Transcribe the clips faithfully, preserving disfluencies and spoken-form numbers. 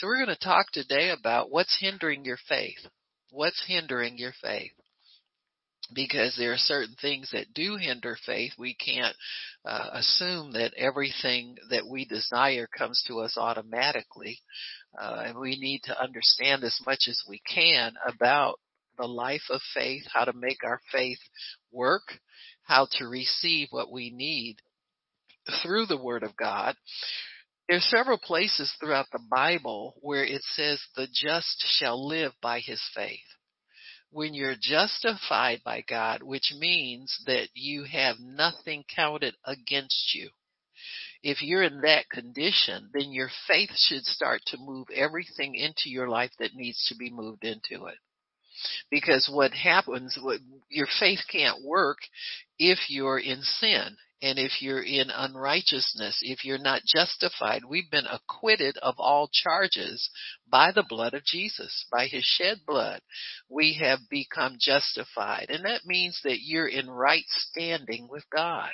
So we're going to talk today about what's hindering your faith. What's hindering your faith? Because there are certain things that do hinder faith. We can't uh, assume that everything that we desire comes to us automatically. Uh, and we need to understand as much as we can about the life of faith, how to make our faith work, how to receive what we need through the Word of God. There are several places throughout the Bible where it says the just shall live by his faith. When you're justified by God, which means that you have nothing counted against you. If you're in that condition, then your faith should start to move everything into your life that needs to be moved into it. Because what happens, what, your faith can't work if you're in sin. And if you're in unrighteousness, if you're not justified. We've been acquitted of all charges by the blood of Jesus, by his shed blood. We have become justified. And that means that you're in right standing with God.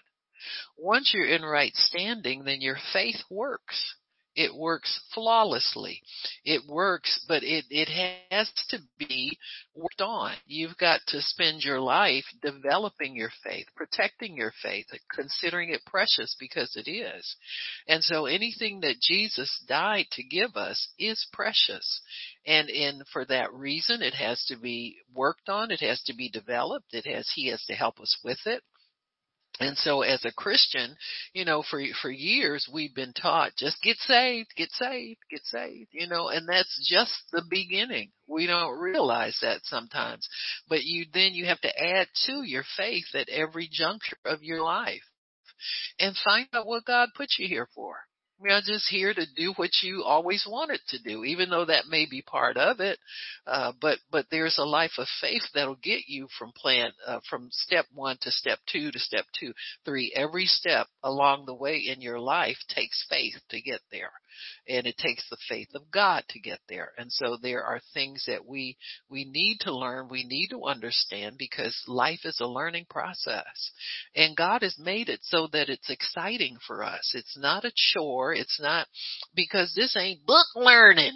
Once you're in right standing, then your faith works. It works flawlessly. It works, but it, it has to be worked on. You've got to spend your life developing your faith, protecting your faith, considering it precious because it is. And so anything that Jesus died to give us is precious. And in for that reason, it has to be worked on. It has to be developed. It has, he has to help us with it. And so as a Christian, you know, for for years we've been taught, just get saved, get saved, get saved, you know, and that's just the beginning. We don't realize that sometimes. But you then you have to add to your faith at every juncture of your life and find out what God put you here for. You're not just here to do what you always wanted to do, even though that may be part of it. Uh, but, but there's a life of faith that'll get you from plan, uh, from step one to step two to step two, three. Every step along the way in your life takes faith to get there. And it takes the faith of God to get there. And so there are things that we, we need to learn, we need to understand because life is a learning process. And God has made it so that it's exciting for us. It's not a chore. It's not because this ain't book learning.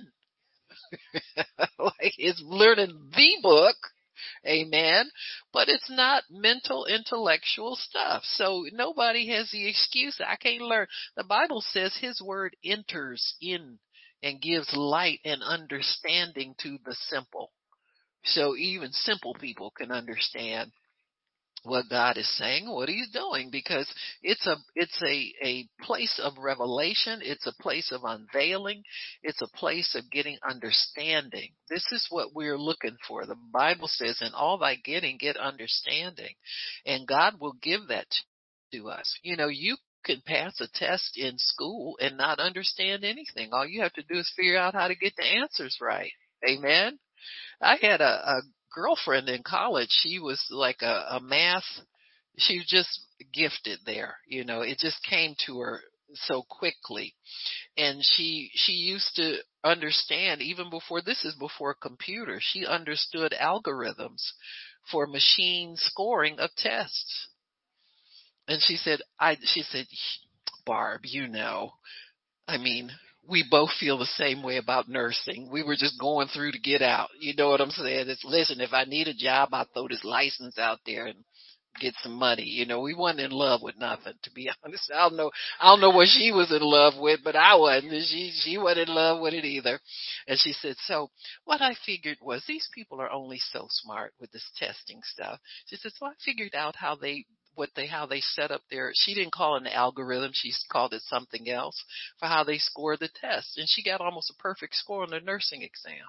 Like it's learning the book. Amen. But it's not mental, intellectual stuff. So nobody has the excuse. I can't learn. The Bible says his word enters in and gives light and understanding to the simple. So even simple people can understand what God is saying, what he's doing, because it's a, it's a, a place of revelation. It's a place of unveiling. It's a place of getting understanding. This is what we're looking for. The Bible says, in all thy getting, get understanding. And God will give that to us. You know, you can pass a test in school and not understand anything. All you have to do is figure out how to get the answers right. Amen. I had a, a girlfriend in college. She was like a, a math. She was just gifted there. You know, it just came to her so quickly. And she, she used to understand even before, this is before computers. She understood algorithms for machine scoring of tests. And she said, I, she said, Barb, you know, I mean, we both feel the same way about nursing. We were just going through to get out. You know what I'm saying? It's, listen, if I need a job, I'll throw this license out there and get some money. You know, we wasn't in love with nothing, to be honest. I don't know, I don't know what she was in love with, but I wasn't. She, she wasn't in love with it either. And she said, so what I figured was these people are only so smart with this testing stuff. She said, so I figured out how they, what they, how they set up their, she didn't call it an algorithm. She called it something else for how they scored the test. And she got almost a perfect score on the nursing exam.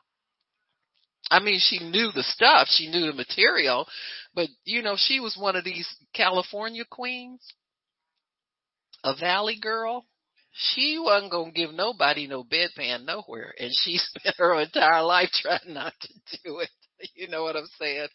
I mean, she knew the stuff. She knew the material. But, you know, she was one of these California queens, a valley girl. She wasn't going to give nobody no bedpan nowhere. And she spent her entire life trying not to do it. You know what I'm saying?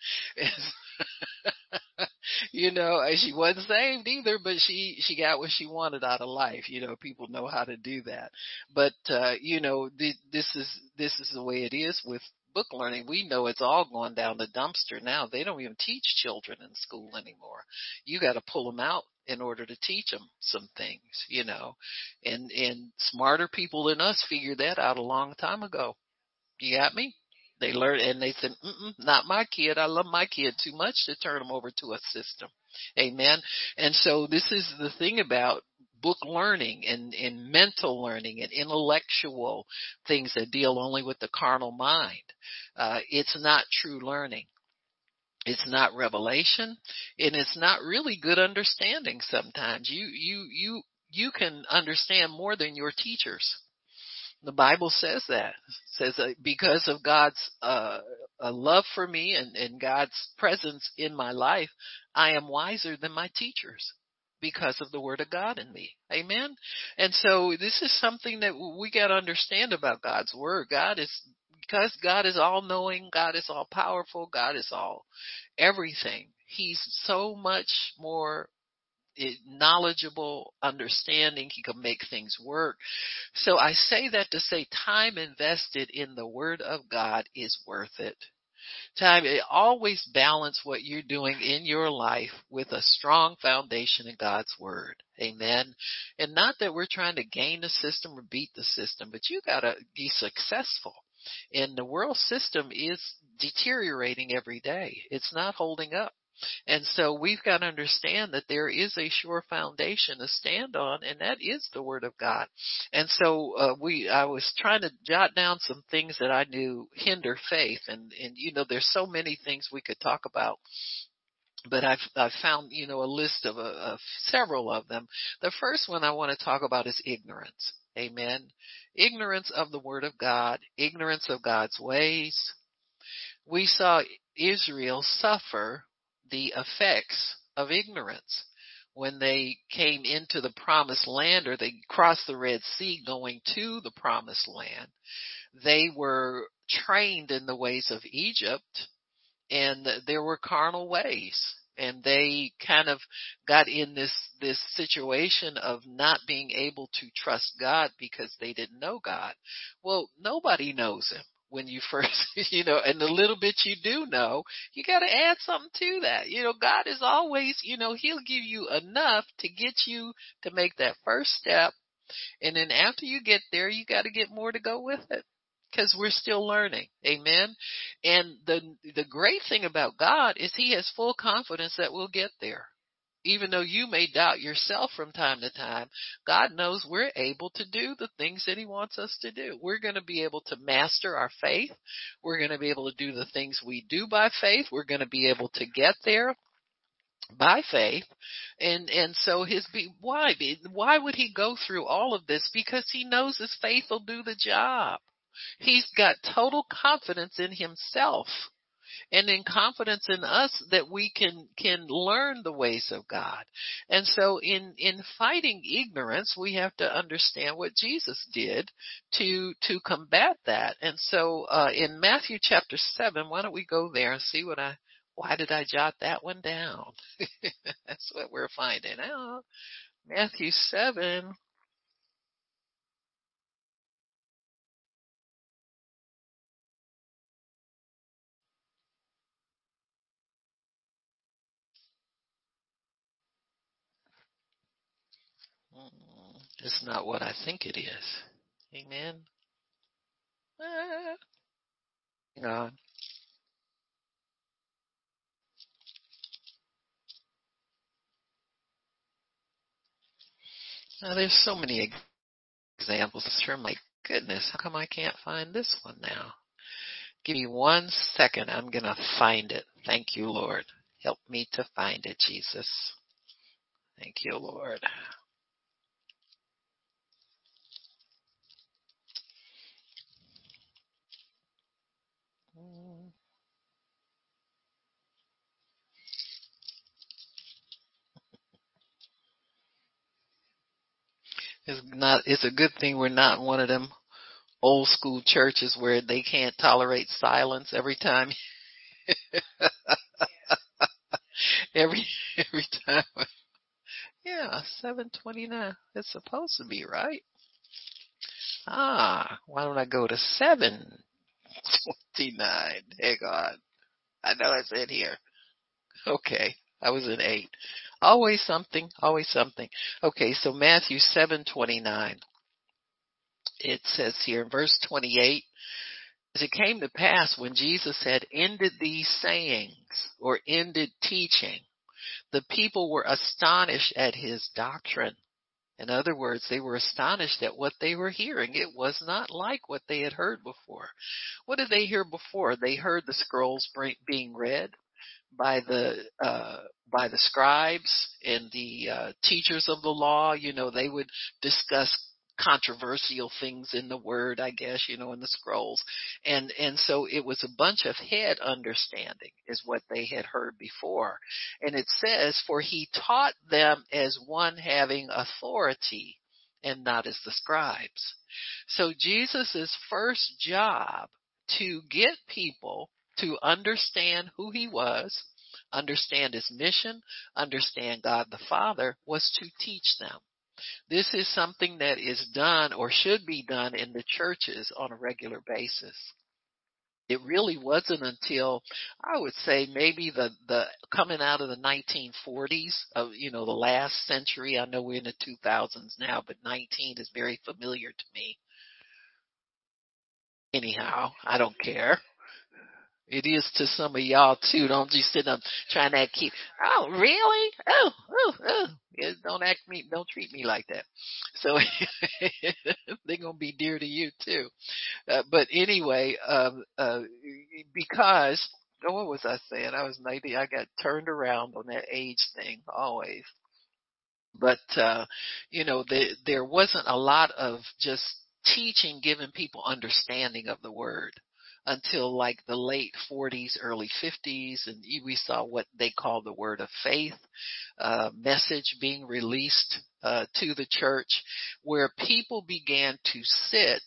You know, she wasn't saved either, but she, she got what she wanted out of life. You know, people know how to do that. But, uh, you know, th- this is, this is the way it is with book learning. We know it's all going down the dumpster now. They don't even teach children in school anymore. You got to pull them out in order to teach them some things, you know, and, and smarter people than us figured that out a long time ago. You got me? They learned, and they said, Mm-mm, not my kid. I love my kid too much to turn them over to a system. Amen. And so this is the thing about book learning and, and mental learning and intellectual things that deal only with the carnal mind. Uh, it's not true learning. It's not revelation, and it's not really good understanding sometimes. You, you, you, you can understand more than your teachers. The Bible says that. It says that because of God's uh, uh, love for me and, and God's presence in my life, I am wiser than my teachers because of the Word of God in me. Amen? And so this is something that we got to understand about God's Word. God is, because God is all-knowing, God is all-powerful, God is all everything. He's so much more knowledgeable, understanding. He can make things work. So I say that to say time invested in the Word of God is worth it. Time, always balance what you're doing in your life with a strong foundation in God's Word. Amen. And not that we're trying to gain the system or beat the system, but you got to be successful. And the world system is deteriorating every day. It's not holding up. And so we've got to understand that there is a sure foundation to stand on, and that is the Word of God. And so uh, we, I was trying to jot down some things that I knew hinder faith, and and you know, there's so many things we could talk about. But I've, I've found, you know, a list of, uh, of several of them. The first one I want to talk about is ignorance. Amen. Ignorance of the Word of God, ignorance of God's ways. We saw Israel suffer the effects of ignorance when they came into the promised land, or they crossed the Red Sea going to the promised land. They were trained in the ways of Egypt, and there were carnal ways. And they kind of got in this, this situation of not being able to trust God because they didn't know God. Well, nobody knows Him when you first, you know, and the little bit you do know, you got to add something to that. You know, God is always, you know, He'll give you enough to get you to make that first step. And then after you get there, you got to get more to go with it, because we're still learning. Amen. And the the great thing about God is He has full confidence that we'll get there. Even though you may doubt yourself from time to time, God knows we're able to do the things that He wants us to do. We're going to be able to master our faith. We're going to be able to do the things we do by faith. We're going to be able to get there by faith. And and so his why why would He go through all of this? Because He knows His faith will do the job. He's got total confidence in Himself, and in confidence in us that we can can learn the ways of God. And so in in fighting ignorance, we have to understand what Jesus did to to combat that. And so uh in Matthew chapter seven, why don't we go there and see what I why did I jot that one down? That's what we're finding out. Matthew seven. It's not what I think it is. Amen. Ah, God. Now, there's so many examples. Sure, my goodness, how come I can't find this one now? Give me one second. I'm going to find it. Thank you, Lord. Help me to find it, Jesus. Thank you, Lord. It's not. It's a good thing we're not one of them old school churches where they can't tolerate silence every time. every every time. Yeah, seven twenty-nine. It's supposed to be right. Ah, why don't I go to seven twenty-nine? Hang on. I know it's in here. Okay. I was in eight. Always something, always something. Okay, so Matthew seven twenty-nine. It says here in verse twenty-eight, as it came to pass when Jesus had ended these sayings or ended teaching, the people were astonished at his doctrine. In other words, they were astonished at what they were hearing. It was not like what they had heard before. What did they hear before? They heard the scrolls being read by the uh by the scribes and the uh teachers of the law. You know, they would discuss controversial things in the word, I guess, you know, in the scrolls. And and so it was a bunch of head understanding is what they had heard before. And it says, for he taught them as one having authority and not as the scribes. So Jesus' first job to get people to understand who he was, understand his mission, understand God the Father, was to teach them. This is something that is done or should be done in the churches on a regular basis. It really wasn't until, I would say, maybe the, the coming out of the nineteen forties of, you know, the last century. I know we're in the two thousands now, but nineteen is very familiar to me. Anyhow, I don't care. It is to some of y'all too. Don't you sit up trying to act cute. Oh, really? Oh, oh, oh. Yeah, don't act me. Don't treat me like that. So they're gonna be dear to you too. Uh, but anyway, um, uh, because oh, what was I saying? I was ninety. I got turned around on that age thing always. But uh, you know, the, there wasn't a lot of just teaching, giving people understanding of the word until like the late forties, early fifties, and we saw what they call the word of faith uh, message being released uh, to the church, where people began to sit,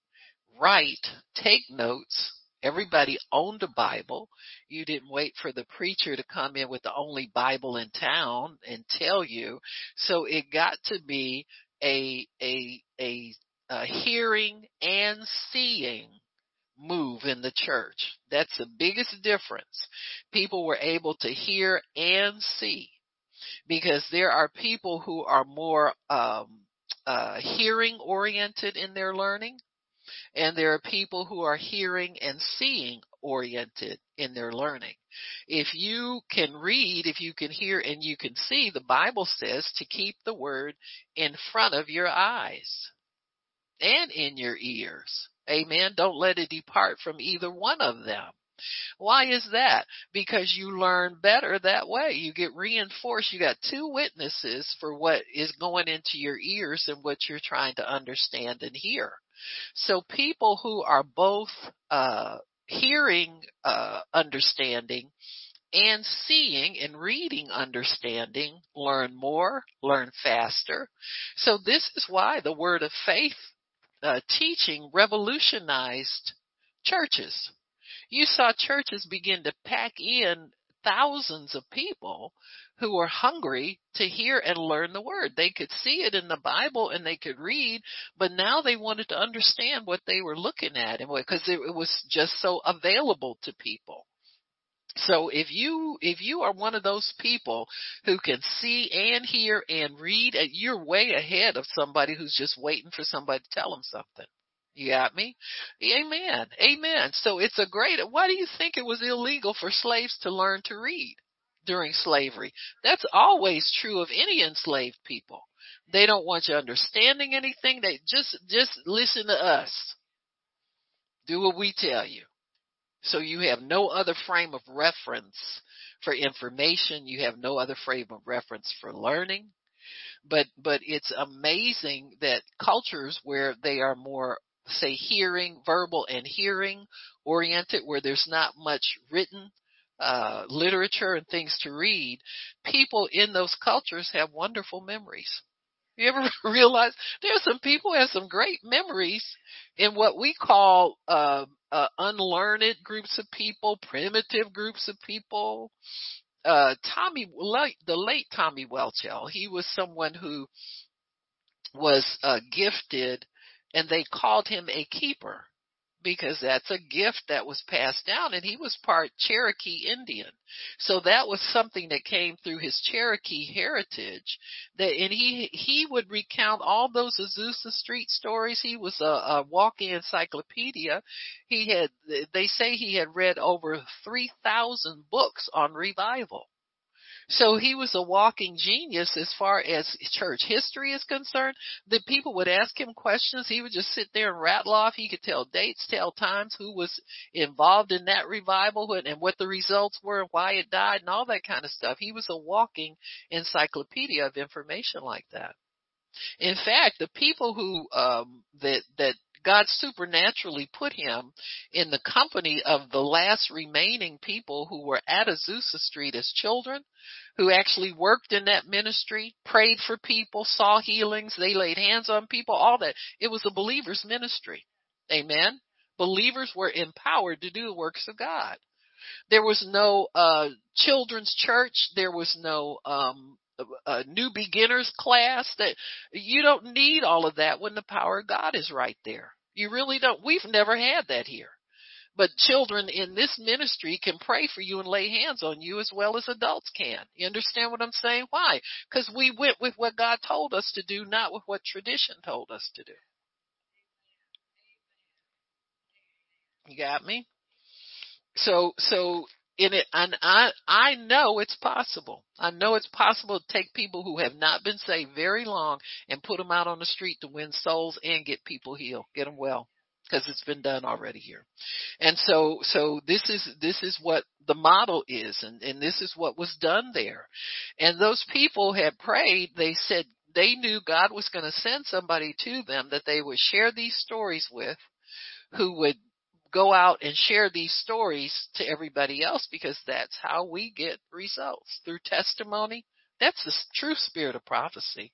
write, take notes. Everybody owned a Bible. You didn't wait for the preacher to come in with the only Bible in town and tell you. So it got to be a a a, a hearing and seeing move in the church. That's the biggest difference. People were able to hear and see, because there are people who are more um, uh, hearing oriented in their learning, and there are people who are hearing and seeing oriented in their learning. If you can read, if you can hear and you can see, the Bible says to keep the word in front of your eyes and in your ears. Amen. Don't let it depart from either one of them. Why is that? Because you learn better that way. You get reinforced. You got two witnesses for what is going into your ears and what you're trying to understand and hear. So people who are both uh, hearing uh, understanding and seeing and reading understanding learn more, learn faster. So this is why the word of faith uh, teaching revolutionized churches. You saw churches begin to pack in thousands of people who were hungry to hear and learn the word. They could see it in the Bible and they could read, but now they wanted to understand what they were looking at, and because it was just so available to people. So if you if you are one of those people who can see and hear and read, you're way ahead of somebody who's just waiting for somebody to tell them something. You got me? Amen. Amen. So it's a great, why do you think it was illegal for slaves to learn to read during slavery? That's always true of any enslaved people. They don't want you understanding anything. They just, just listen to us. Do what we tell you. So you have no other frame of reference for information. You have no other frame of reference for learning. But, but it's amazing that cultures where they are more, say, hearing, verbal and hearing oriented, where there's not much written uh, literature and things to read, people in those cultures have wonderful memories. You ever realize there's some people who have some great memories in what we call uh, uh, unlearned groups of people, primitive groups of people? Uh, Tommy, the late Tommy Welchel, he was someone who was uh, gifted, and they called him a keeper. because that's a gift that was passed down, and he was part Cherokee Indian. So that was something that came through his Cherokee heritage. That and he he would recount all those Azusa Street stories. He was a, a walking encyclopedia. He had they say he had read over three thousand books on revival. So he was a walking genius as far as church history is concerned. The people would ask him questions. He would just sit there and rattle off. He could tell dates, tell times, who was involved in that revival and what the results were and why it died and all that kind of stuff. He was a walking encyclopedia of information like that. In fact, the people who um, that that God supernaturally put him in the company of the last remaining people who were at Azusa Street as children, who actually worked in that ministry, prayed for people, saw healings, they laid hands on people, all that. It was a believer's ministry. Amen. Believers were empowered to do the works of God. There was no uh children's church. There was no um a new beginners class. That you don't need all of that when the power of God is right there. You really don't. We've never had that here. But children in this ministry can pray for you and lay hands on you as well as adults can. You understand what I'm saying? Why? Because we went with what God told us to do, not with what tradition told us to do. You got me? So, so in it, and I, I know it's possible. I know it's possible to take people who have not been saved very long and put them out on the street to win souls and get people healed, get them well, because it's been done already here. And so, so this is, this is what the model is, and, and this is what was done there. And those people had prayed. They said they knew God was going to send somebody to them that they would share these stories with, who would go out and share these stories to everybody else, because that's how we get results, through testimony. That's the true spirit of prophecy.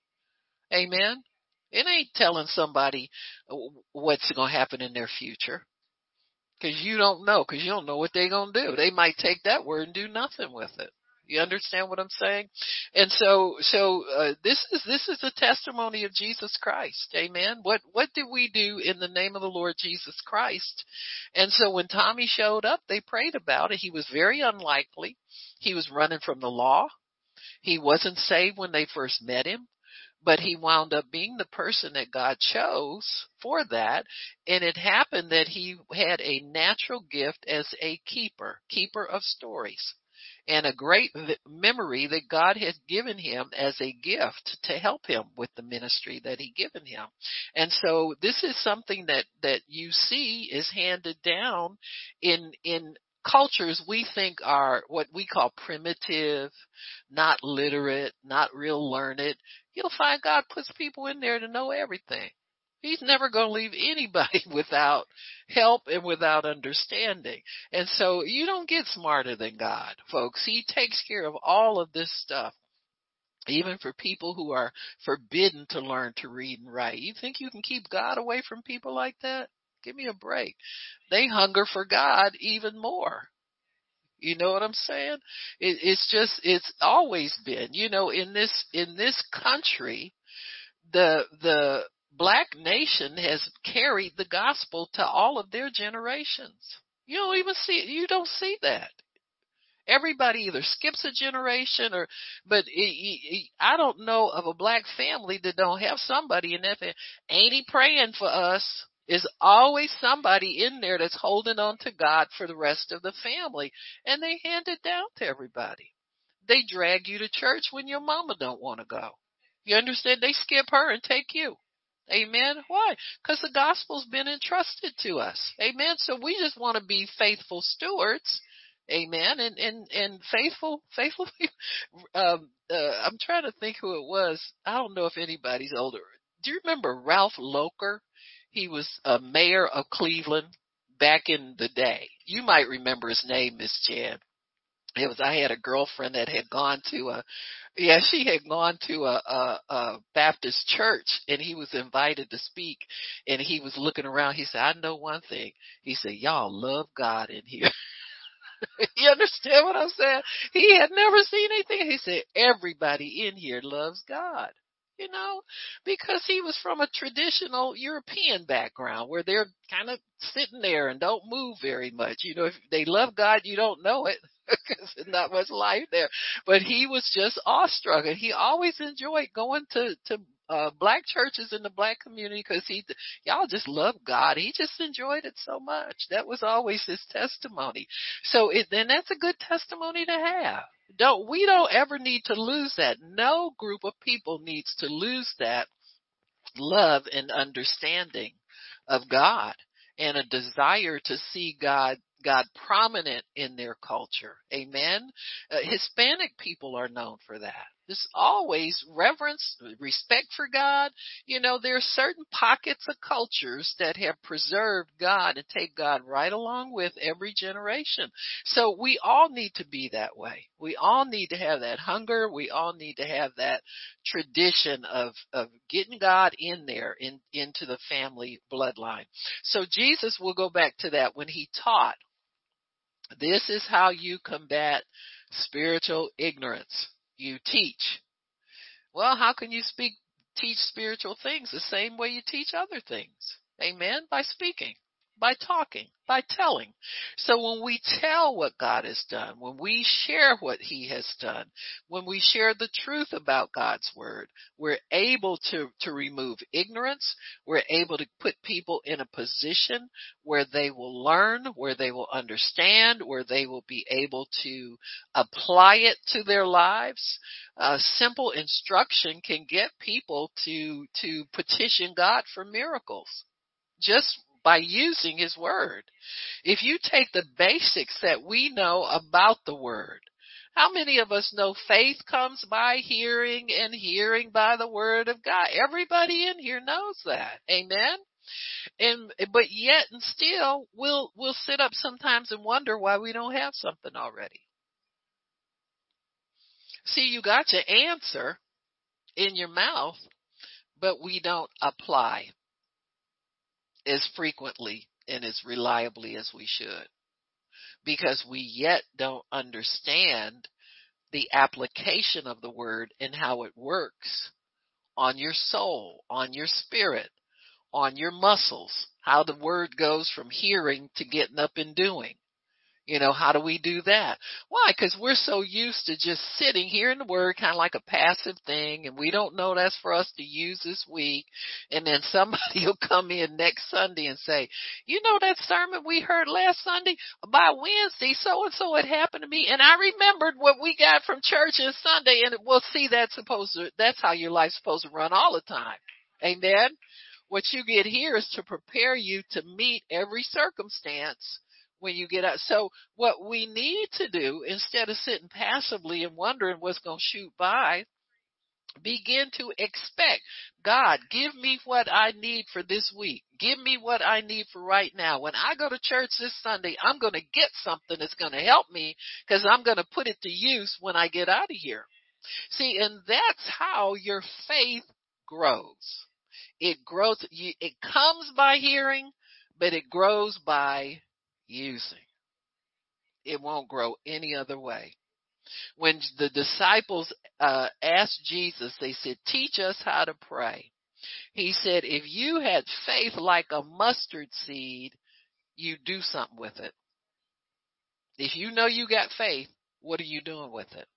Amen. It ain't telling somebody what's going to happen in their future, because you don't know, because you don't know what they're going to do. They might take that word and do nothing with it. You understand what I'm saying? And so, so uh, this is this is the testimony of Jesus Christ. Amen. What what did we do in the name of the Lord Jesus Christ? And so when Tommy showed up, they prayed about it. He was very unlikely. He was running from the law. He wasn't saved when they first met him, but he wound up being the person that God chose for that. And it happened that he had a natural gift as a keeper, keeper of stories, and a great memory that God has given him as a gift to help him with the ministry that he given him. And so this is something that, that you see is handed down in, in cultures we think are what we call primitive, not literate, not real learned. You'll find God puts people in there to know everything. He's never going to leave anybody without help and without understanding. And so you don't get smarter than God, folks. He takes care of all of this stuff, even for people who are forbidden to learn to read and write. You think you can keep God away from people like that? Give me a break. They hunger for God even more. You know what I'm saying? It, it's just, it's always been, you know, in this, in this country, the, the black nation has carried the gospel to all of their generations. You don't even see, you don't see that. Everybody either skips a generation or, but it, it, I don't know of a black family that don't have somebody in that family. Ain't he praying for us? Is always somebody in there that's holding on to God for the rest of the family, and they hand it down to everybody. They drag you to church when your mama don't want to go. You understand? They skip her and take you. Amen. Why? Because the gospel's been entrusted to us. Amen. So we just want to be faithful stewards. Amen. And and and faithful, faithful. um, uh, I'm trying to think who it was. I don't know if anybody's older. Do you remember Ralph Locher? He was a mayor of Cleveland back in the day. You might remember his name, Miss Jan. It was, I had a girlfriend that had gone to a, yeah, she had gone to a, a, a Baptist church, and he was invited to speak, and he was looking around. He said, I know one thing. He said, y'all love God in here. You understand what I'm saying? He had never seen anything. He said, everybody in here loves God. you know, because he was from a traditional European background where they're kind of sitting there and don't move very much. You know, if they love God, you don't know it because there's not much life there. But he was just awestruck, and he always enjoyed going to to uh black churches in the black community because he y'all just love God. He just enjoyed it so much. That was always his testimony. So it then that's a good testimony to have. Don't we don't ever need to lose that. No group of people needs to lose that love and understanding of God and a desire to see God God prominent in their culture. Amen. Uh, Hispanic people are known for that. There's always reverence, respect for God. You know, there are certain pockets of cultures that have preserved God and take God right along with every generation. So we all need to be that way. We all need to have that hunger. We all need to have that tradition of, of getting God in there, in, into the family bloodline. So Jesus will go back to that when he taught. This is how you combat spiritual ignorance. You teach. Well, how can you speak, teach spiritual things the same way you teach other things? Amen. By speaking, by talking, by telling. So when we tell what God has done, when we share what he has done, when we share the truth about God's word, we're able to, to remove ignorance. We're able to put people in a position where they will learn, where they will understand, where they will be able to apply it to their lives. A simple instruction can get people to, to petition God for miracles just by using his word. If you take the basics that we know about the word, how many of us know faith comes by hearing and hearing by the word of God? Everybody in here knows that. Amen. And but yet and still we'll we'll sit up sometimes and wonder why we don't have something already. See, you got your answer in your mouth, but we don't apply as frequently and as reliably as we should because we yet don't understand the application of the word and how it works on your soul, on your spirit, on your muscles, how the word goes from hearing to getting up and doing. You know, how do we do that? Why? Because we're so used to just sitting here in the word, kind of like a passive thing, and we don't know that's for us to use this week. And then somebody will come in next Sunday and say, you know that sermon we heard last Sunday? By Wednesday, so-and-so it happened to me, and I remembered what we got from church on Sunday, and we'll see that's supposed to, that's how your life's supposed to run all the time. Amen? What you get here is to prepare you to meet every circumstance when you get out. So what we need to do, instead of sitting passively and wondering what's going to shoot by, begin to expect, God, give me what I need for this week. Give me what I need for right now. When I go to church this Sunday, I'm going to get something that's going to help me because I'm going to put it to use when I get out of here. See, and that's how your faith grows. It grows, it comes by hearing, but it grows by using. It won't grow any other way. When the disciples uh, asked Jesus, they said, teach us how to pray. He said, if you had faith like a mustard seed, you do something with it. If you know you got faith, what are you doing with it?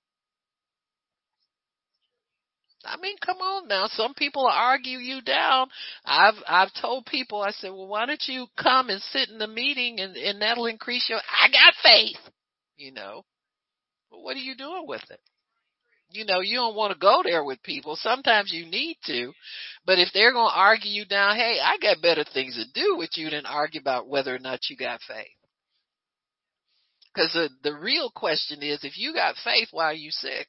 I mean, come on now. Some people argue you down. I've I've told people, I said, well, why don't you come and sit in the meeting and, and that'll increase your, I got faith. You know, but what are you doing with it? You know, you don't want to go there with people. Sometimes you need to. But if they're going to argue you down, hey, I got better things to do with you than argue about whether or not you got faith. Because the, the real question is, if you got faith, why are you sick?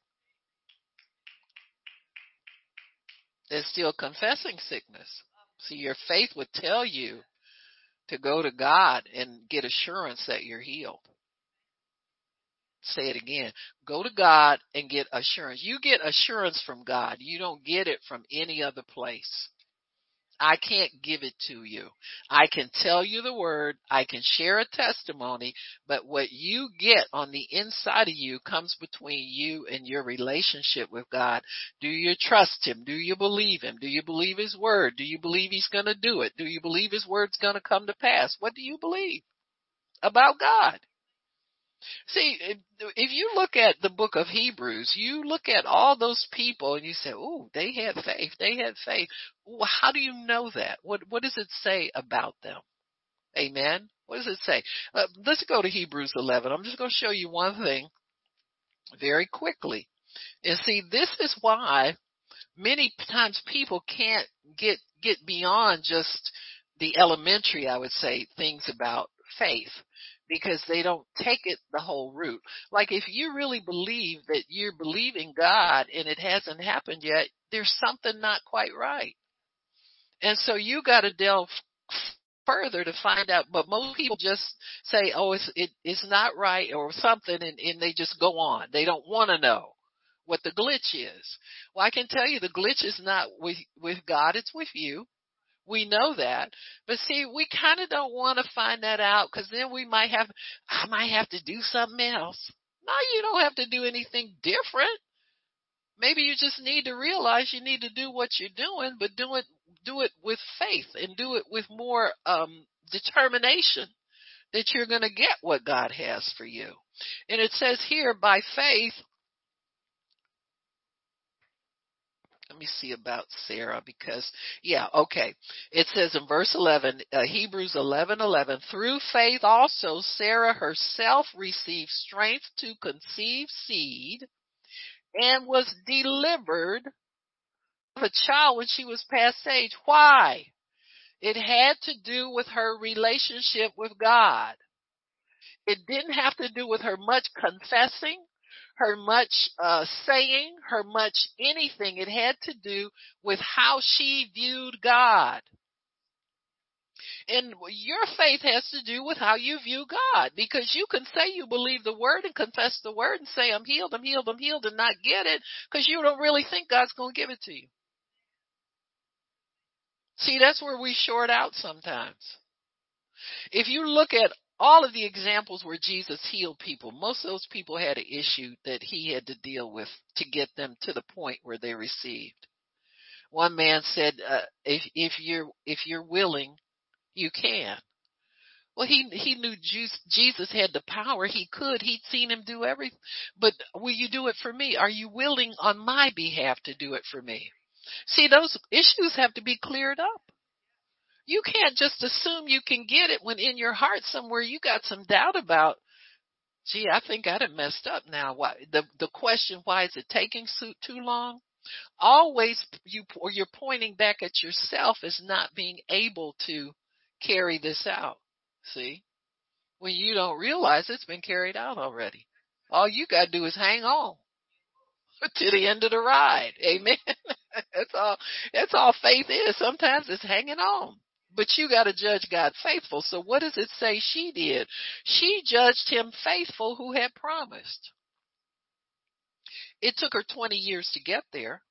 They're still confessing sickness. See, your faith would tell you to go to God and get assurance that you're healed. Say it again. Go to God and get assurance. You get assurance from God. You don't get it from any other place. I can't give it to you. I can tell you the word. I can share a testimony, but what you get on the inside of you comes between you and your relationship with God. Do you trust him? Do you believe him? Do you believe his word? Do you believe he's going to do it? Do you believe his word's going to come to pass? What do you believe about God? See, if, if you look at the book of Hebrews, you look at all those people and you say, "Oh, they had faith. They had faith." Well, how do you know that? What What does it say about them? Amen. What does it say? Uh, let's go to Hebrews eleven. I'm just going to show you one thing very quickly. And see, this is why many times people can't get get beyond just the elementary, I would say, things about faith, because they don't take it the whole route. Like if you really believe that you're believing God and it hasn't happened yet, there's something not quite right. And so you got to delve further to find out. But most people just say, "Oh, it's it, it's not right" or something, and, and they just go on. They don't want to know what the glitch is. Well, I can tell you the glitch is not with with God; it's with you. We know that, but see, we kind of don't want to find that out, because then we might have, I might have to do something else. No, you don't have to do anything different. Maybe you just need to realize you need to do what you're doing, but do it do it with faith and do it with more um, determination that you're going to get what God has for you. And it says here, by faith. Let me see about Sarah, because, yeah, okay. It says in verse eleven, uh, Hebrews eleven eleven, through faith also Sarah herself received strength to conceive seed and was delivered of a child when she was past age. Why? It had to do with her relationship with God. It didn't have to do with her much confessing, her much uh, saying, her much anything. It had to do with how she viewed God. And your faith has to do with how you view God, because you can say you believe the word and confess the word and say, "I'm healed, I'm healed, I'm healed," and not get it because you don't really think God's going to give it to you. See, that's where we short out sometimes. If you look at all of the examples where Jesus healed people, most of those people had an issue that he had to deal with to get them to the point where they received. One man said, uh, if, if you're, if you're willing, you can. Well, he, he knew Jesus had the power. He could. He'd seen him do everything. But will you do it for me? Are you willing on my behalf to do it for me? See, those issues have to be cleared up. You can't just assume you can get it when in your heart somewhere you got some doubt about, "Gee, I think I done messed up now." Why the the question, why is it taking so, too long? Always you or you're pointing back at yourself as not being able to carry this out. See, when you don't realize it's been carried out already. All you got to do is hang on to the end of the ride. Amen. That's all. That's all faith is. Sometimes it's hanging on. But you got to judge God faithful. So what does it say she did? She judged him faithful who had promised. It took her twenty years to get there.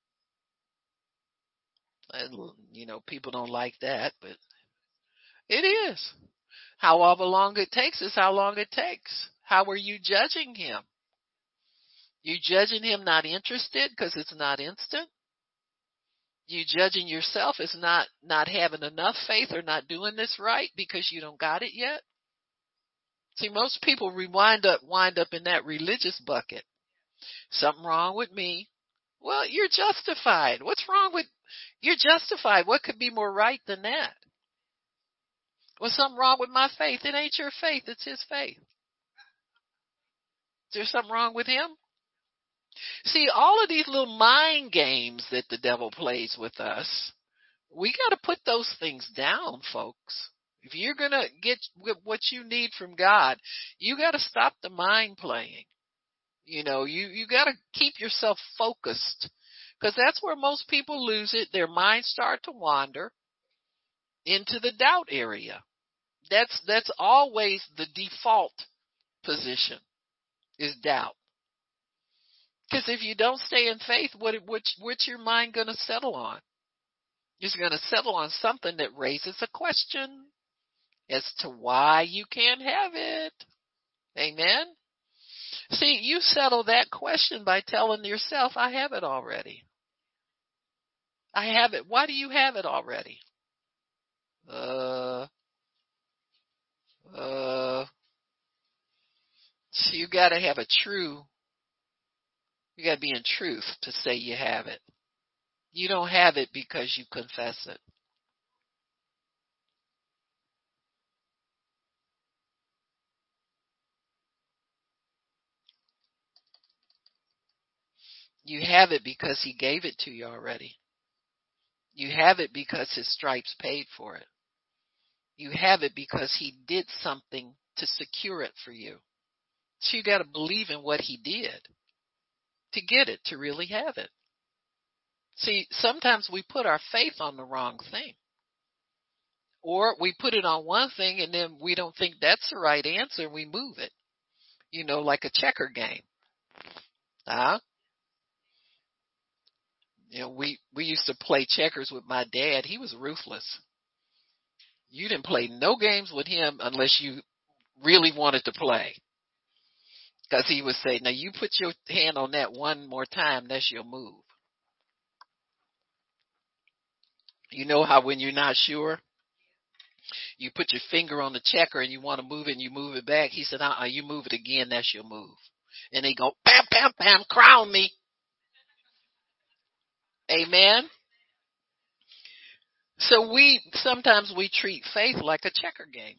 And, you know, people don't like that, but it is. However long it takes is how long it takes. How are you judging him? You judging him not interested because it's not instant? You judging yourself as not not having enough faith or not doing this right because you don't got it yet? See, most people rewind up wind up in that religious bucket. Something wrong with me. Well, you're justified. What's wrong with you're justified? What could be more right than that? Well, something wrong with my faith. It ain't your faith, it's his faith. Is there something wrong with him? See, all of these little mind games that the devil plays with us, we got to put those things down, folks. If you're going to get what you need from God, you got to stop the mind playing. You know, you, you got to keep yourself focused, because that's where most people lose it. Their minds start to wander into the doubt area. That's, that's always the default position, is doubt. Because if you don't stay in faith, what, what what's your mind going to settle on? You're going to settle on something that raises a question as to why you can't have it. Amen? See, you settle that question by telling yourself, I have it already. I have it. Why do you have it already? Uh, uh, so you got to have a true, you got to be in truth to say you have it. You don't have it because you confess it. You have it because he gave it to you already. You have it because his stripes paid for it. You have it because he did something to secure it for you. So you got to believe in what he did to get it, to really have it. See, sometimes we put our faith on the wrong thing. Or we put it on one thing and then we don't think that's the right answer and we move it. You know, like a checker game. Huh? You know, we, we used to play checkers with my dad. He was ruthless. You didn't play no games with him unless you really wanted to play. Because he would say, now you put your hand on that one more time, that's your move. You know how when you're not sure, you put your finger on the checker and you want to move it and you move it back. He said, uh-uh, you move it again, that's your move. And they go, bam, bam, bam, crown me. Amen. So we, sometimes we treat faith like a checker game.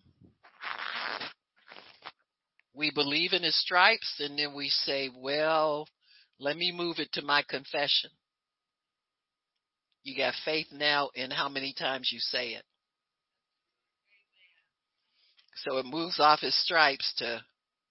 We believe in his stripes and then we say, well, let me move it to my confession. You got faith now in how many times you say it. So it moves off his stripes to,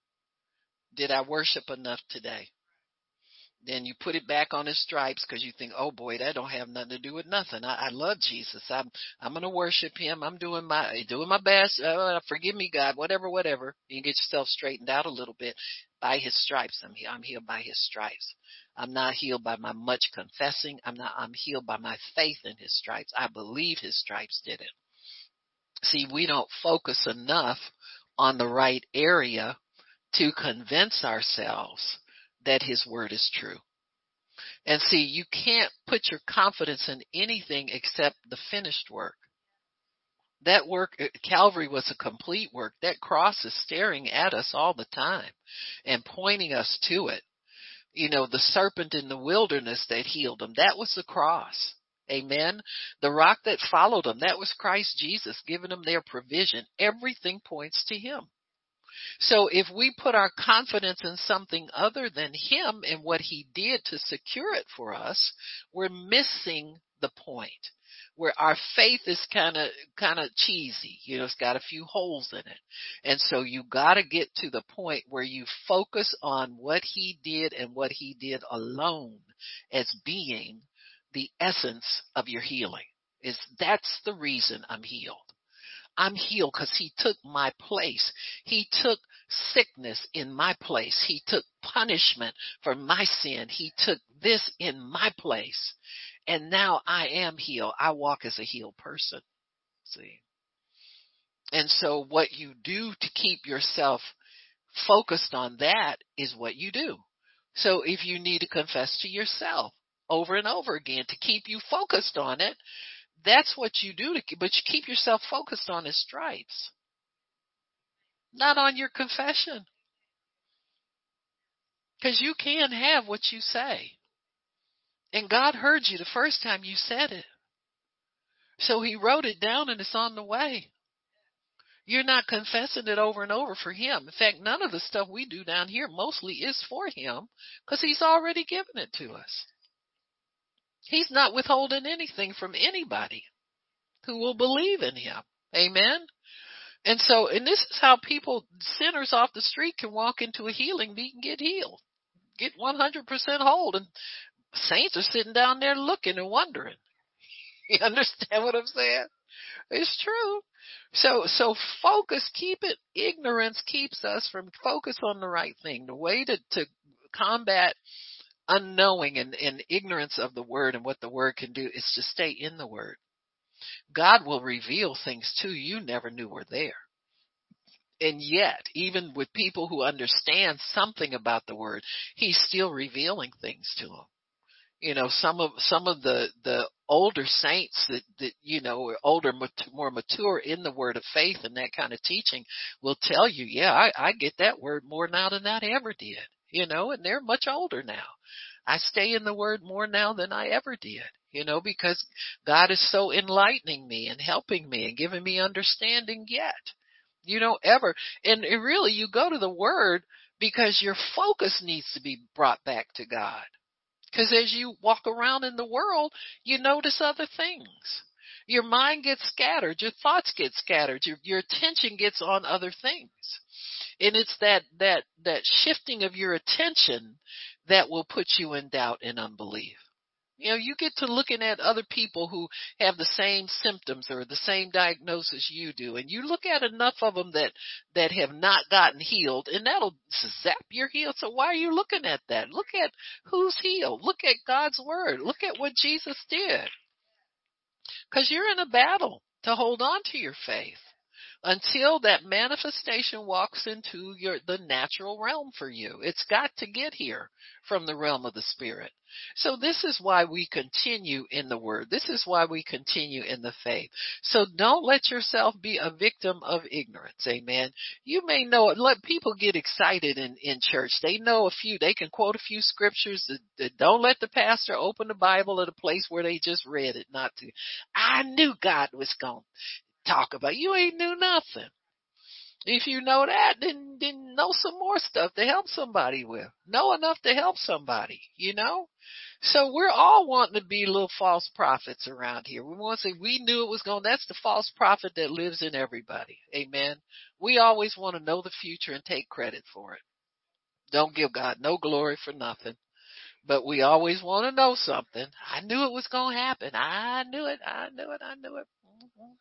did I worship enough today? Then you put it back on his stripes because you think, oh boy, that don't have nothing to do with nothing. I, I love Jesus. I'm I'm going to worship him. I'm doing my doing my best. Uh, forgive me, God. Whatever, whatever. You get yourself straightened out a little bit. By his stripes, I'm I'm healed by his stripes. I'm not healed by my much confessing. I'm not. I'm healed by my faith in his stripes. I believe his stripes did it. See, we don't focus enough on the right area to convince ourselves that his word is true. And see, you can't put your confidence in anything except the finished work. That work, Calvary was a complete work. That cross is staring at us all the time and pointing us to it. You know, the serpent in the wilderness that healed them, that was the cross. Amen. The rock that followed them, that was Christ Jesus giving them their provision. Everything points to him. So if we put our confidence in something other than him and what he did to secure it for us, we're missing the point. Where our faith is kind of kind of cheesy. You know, it's got a few holes in it. And so you got to get to the point where you focus on what he did and what he did alone as being the essence of your healing. Is that's the reason I'm healed. I'm healed because he took my place. He took sickness in my place. He took punishment for my sin. He took this in my place. And now I am healed. I walk as a healed person. See? And so what you do to keep yourself focused on that is what you do. So if you need to confess to yourself over and over again to keep you focused on it, that's what you do, to, but you keep yourself focused on his stripes, not on your confession. Because you can have what you say. And God heard you the first time you said it. So he wrote it down and it's on the way. You're not confessing it over and over for him. In fact, none of the stuff we do down here mostly is for him because he's already given it to us. He's not withholding anything from anybody who will believe in him. Amen. And so, and this is how people, sinners off the street can walk into a healing meet and get healed, get one hundred percent whole. And saints are sitting down there looking and wondering. You understand what I'm saying? It's true. So, so focus, keep it. Ignorance keeps us from focus on the right thing. The way to, to combat unknowing and, and ignorance of the word and what the word can do is to stay in the word. God will reveal things to you you never knew were there. And yet, even with people who understand something about the word, he's still revealing things to them. You know, some of some of the the older saints that that you know are older, more mature in the word of faith and that kind of teaching will tell you, yeah, I, I get that word more now than I ever did. You know, and they're much older now. I stay in the word more now than I ever did. You know, because God is so enlightening me and helping me and giving me understanding yet. You don't ever, and it really, you go to the word because your focus needs to be brought back to God. Because as you walk around in the world, you notice other things. Your mind gets scattered. Your thoughts get scattered. Your, your attention gets on other things. And it's that, that, that shifting of your attention that will put you in doubt and unbelief. You know, you get to looking at other people who have the same symptoms or the same diagnosis you do, and you look at enough of them that, that have not gotten healed, and that'll zap your heel. So why are you looking at that? Look at who's healed. Look at God's word. Look at what Jesus did. Because you're in a battle to hold on to your faith until that manifestation walks into your the natural realm for you. It's got to get here from the realm of the spirit. So this is why we continue in the word. This is why we continue in the faith. So don't let yourself be a victim of ignorance. Amen. You may know it. Let people get excited in, in church. They know a few, they can quote a few scriptures. That, that don't let the pastor open the Bible at a place where they just read it, not to. I knew God was going to talk about. You ain't knew nothing. If you know that, then then know some more stuff to help somebody with. Know enough to help somebody, you know? So we're all wanting to be little false prophets around here. We want to say we knew it was going, that's the false prophet that lives in everybody. Amen. We always want to know the future and take credit for it. Don't give God no glory for nothing. But we always want to know something. I knew it was going to happen. I knew it. I knew it. I knew it. Mm-hmm.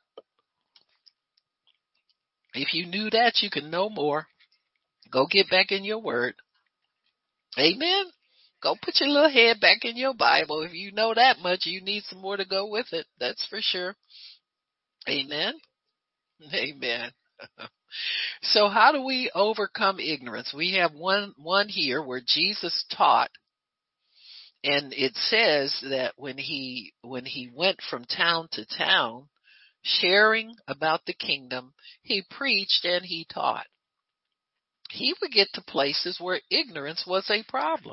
If you knew that, you can know more. Go get back in your word. Amen. Go put your little head back in your Bible. If you know that much, you need some more to go with it. That's for sure. Amen. Amen. So how do we overcome ignorance? We have one, one here where Jesus taught, and it says that when he, when he went from town to town, sharing about the kingdom, he preached and he taught. He would get to places where ignorance was a problem.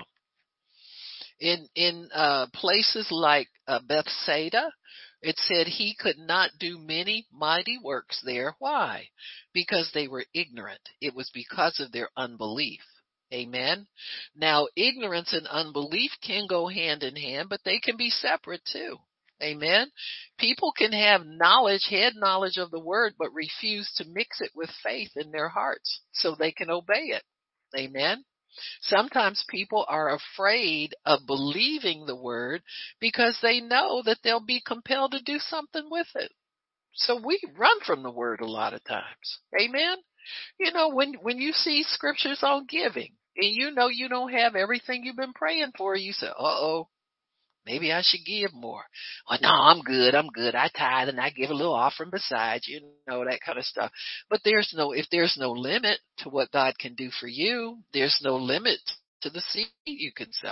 In in uh, places like uh, Bethsaida, it said he could not do many mighty works there. Why? Because they were ignorant. It was because of their unbelief. Amen. Now, ignorance and unbelief can go hand in hand, but they can be separate too. Amen. People can have knowledge, head knowledge of the word, but refuse to mix it with faith in their hearts so they can obey it. Amen. Sometimes people are afraid of believing the word because they know that they'll be compelled to do something with it. So we run from the word a lot of times. Amen. You know, when, when you see scriptures on giving and you know you don't have everything you've been praying for, you say, uh oh, maybe I should give more. Well, no, I'm good. I'm good. I tithe and I give a little offering besides, you know, that kind of stuff. But there's no, if there's no limit to what God can do for you, there's no limit to the seed you can sow.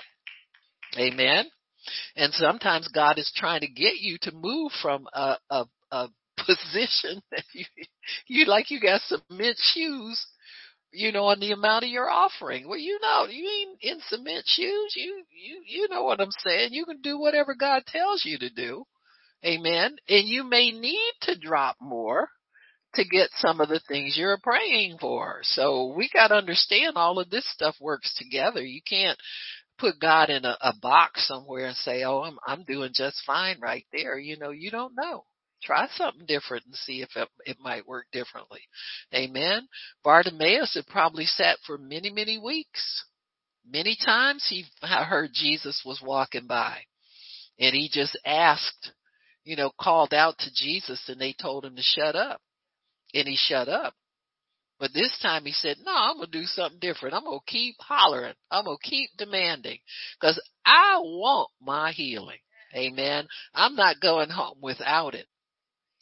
Amen. And sometimes God is trying to get you to move from a, a, a position that you, you like you got cement shoes, you know, on the amount of your offering. Well, you know, you ain't in cement shoes. You, you, you know what I'm saying. You can do whatever God tells you to do. Amen. And you may need to drop more to get some of the things you're praying for. So we got to understand all of this stuff works together. You can't put God in a, a box somewhere and say, oh, I'm, I'm doing just fine right there. You know, you don't know. Try something different and see if it, it might work differently. Amen. Bartimaeus had probably sat for many, many weeks. Many times he heard Jesus was walking by and he just asked, you know, called out to Jesus and they told him to shut up and he shut up. But this time he said, no, I'm going to do something different. I'm going to keep hollering. I'm going to keep demanding because I want my healing. Amen. I'm not going home without it.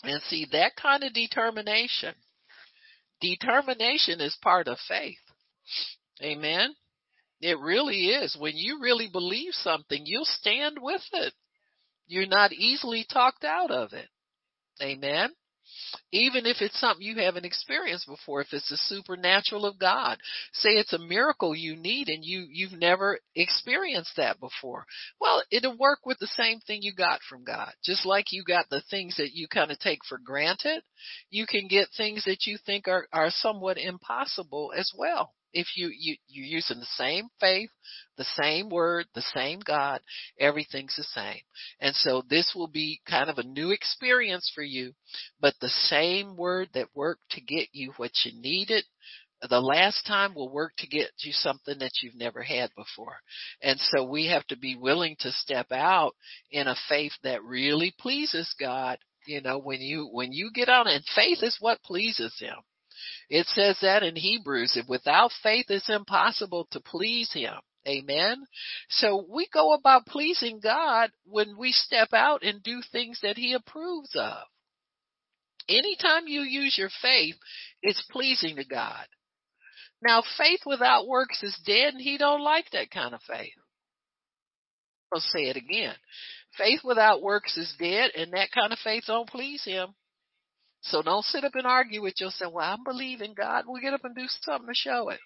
And see, that kind of determination, determination is part of faith. Amen. It really is. When you really believe something, you'll stand with it. You're not easily talked out of it. Amen. Even if it's something you haven't experienced before, if it's the supernatural of God, say it's a miracle you need and you, you've never experienced that before. Well, it'll work with the same thing you got from God. Just like you got the things that you kind of take for granted, you can get things that you think are, are somewhat impossible as well. If you, you, you're using the same faith, the same word, the same God, everything's the same. And so this will be kind of a new experience for you, but the same word that worked to get you what you needed the last time will work to get you something that you've never had before. And so we have to be willing to step out in a faith that really pleases God. You know, when you, when you get on it, faith is what pleases him. It says that in Hebrews, if without faith it's impossible to please him. Amen. So we go about pleasing God when we step out and do things that he approves of. Anytime you use your faith, it's pleasing to God. Now, faith without works is dead, and he don't like that kind of faith. I'll say it again. Faith without works is dead, and that kind of faith don't please him. So don't sit up and argue with yourself. Well, I'm believing God. We'll get up and do something to show it.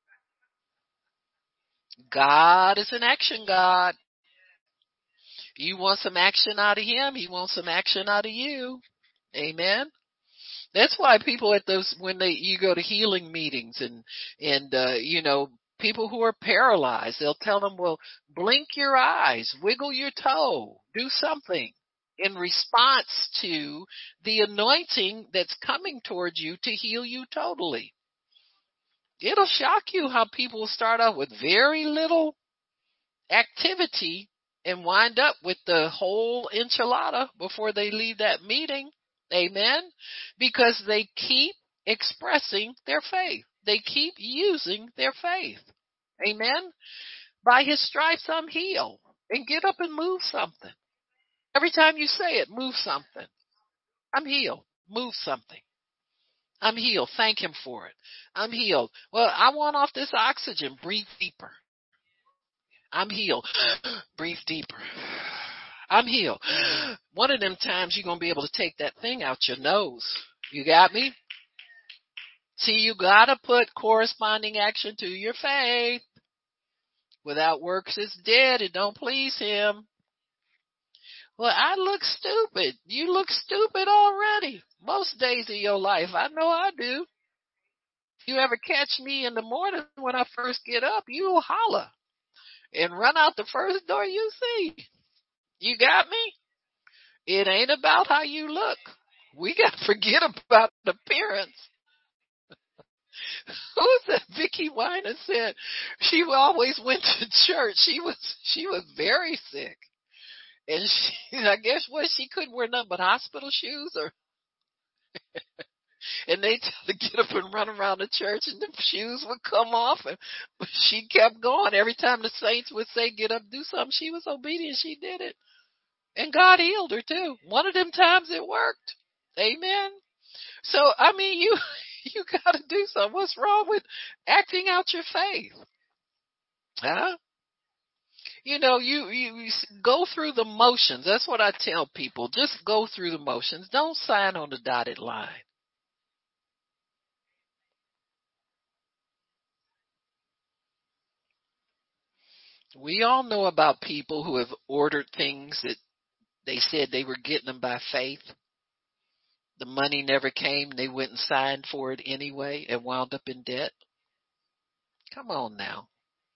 God is an action God. You want some action out of him, he wants some action out of you. Amen. That's why people at those, when they, you go to healing meetings and, and, uh, you know, people who are paralyzed, they'll tell them, well, blink your eyes, wiggle your toe, do something in response to the anointing that's coming towards you to heal you totally. It'll shock you how people start off with very little activity and wind up with the whole enchilada before they leave that meeting. Amen. Because they keep expressing their faith. They keep using their faith. Amen. By his stripes I'm healed. And get up and move something. Every time you say it, move something. I'm healed. Move something. I'm healed. Thank him for it. I'm healed. Well, I want off this oxygen. Breathe deeper. I'm healed. Breathe deeper. I'm healed. One of them times you're going to be able to take that thing out your nose. You got me? See, you got to put corresponding action to your faith. Without works, it's dead. It don't please him. Well, I look stupid. You look stupid already. Most days of your life. I know I do. If you ever catch me in the morning when I first get up, you'll holler and run out the first door you see. You got me? It ain't about how you look. We got to forget about appearance. Who's that? Vicky Weiner said she always went to church. She was she was very sick, and she, I guess what she couldn't wear nothing but hospital shoes, or and they tell her to get up and run around the church, and the shoes would come off, and but she kept going. Every time the saints would say, "Get up, do something," she was obedient. She did it, and God healed her too. One of them times it worked. Amen. So, I mean, you you got to do something. What's wrong with acting out your faith? Huh? You know, you, you, you go through the motions. That's what I tell people. Just go through the motions. Don't sign on the dotted line. We all know about people who have ordered things that they said they were getting them by faith. The money never came. They went and signed for it anyway and wound up in debt. Come on now.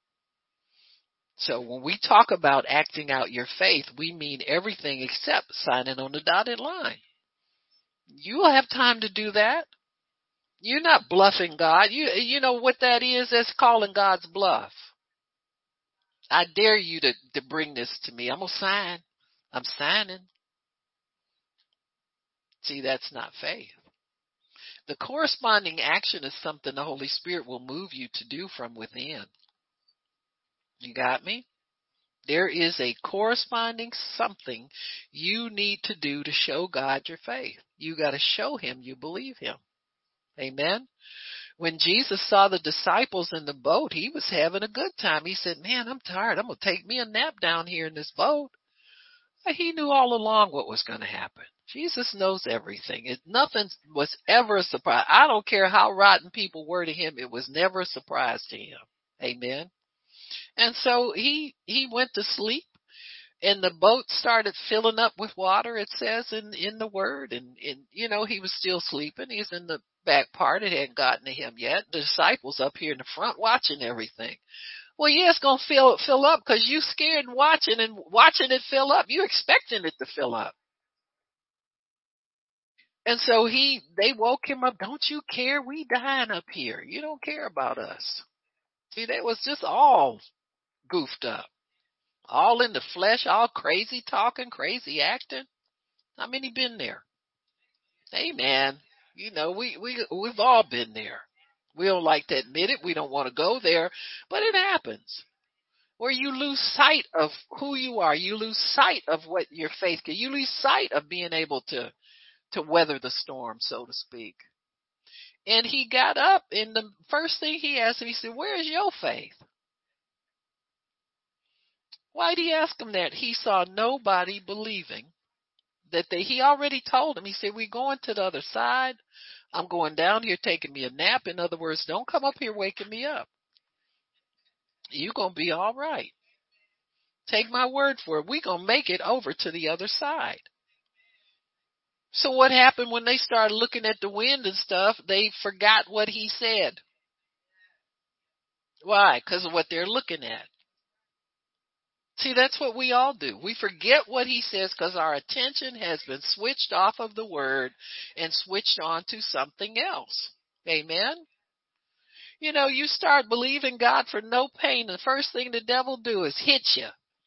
So when we talk about acting out your faith, we mean everything except signing on the dotted line. You will have time to do that. You're not bluffing God. You you know what that is? That's calling God's bluff. I dare you to, to bring this to me. I'm going to sign. I'm signing. See, that's not faith. The corresponding action is something the Holy Spirit will move you to do from within. You got me? There is a corresponding something you need to do to show God your faith. You got to show him you believe him. Amen. When Jesus saw the disciples in the boat, he was having a good time. He said, man, I'm tired. I'm going to take me a nap down here in this boat. He knew all along what was going to happen. Jesus knows everything. It, nothing was ever a surprise. I don't care how rotten people were to him. It was never a surprise to him. Amen. And so he, he went to sleep. And the boat started filling up with water, it says in, in the word. And, and, you know, he was still sleeping. He's in the back part. It hadn't gotten to him yet. The disciples up here in the front watching everything. Well, yeah, it's going to fill, fill up because you scared and watching and watching it fill up. You expecting it to fill up. And so he, they woke him up. Don't you care? We dying up here. You don't care about us. See, that was just all goofed up. All in the flesh, all crazy talking, crazy acting. How many been there? Amen. You know, we, we, we've all been there. We don't like to admit it. We don't want to go there, but it happens where you lose sight of who you are. You lose sight of what your faith can. You lose sight of being able to, to weather the storm, so to speak. And he got up and the first thing he asked him, he said, where's your faith? Why'd he ask him that? He saw nobody believing that they, he already told him. He said, we're going to the other side. I'm going down here taking me a nap. In other words, don't come up here waking me up. You're going to be all right. Take my word for it. We're going to make it over to the other side. So what happened when they started looking at the wind and stuff? They forgot what he said. Why? Because of what they're looking at. See, that's what we all do. We forget what he says because our attention has been switched off of the word and switched on to something else. Amen? You know, you start believing God for no pain, the first thing the devil do is hit you.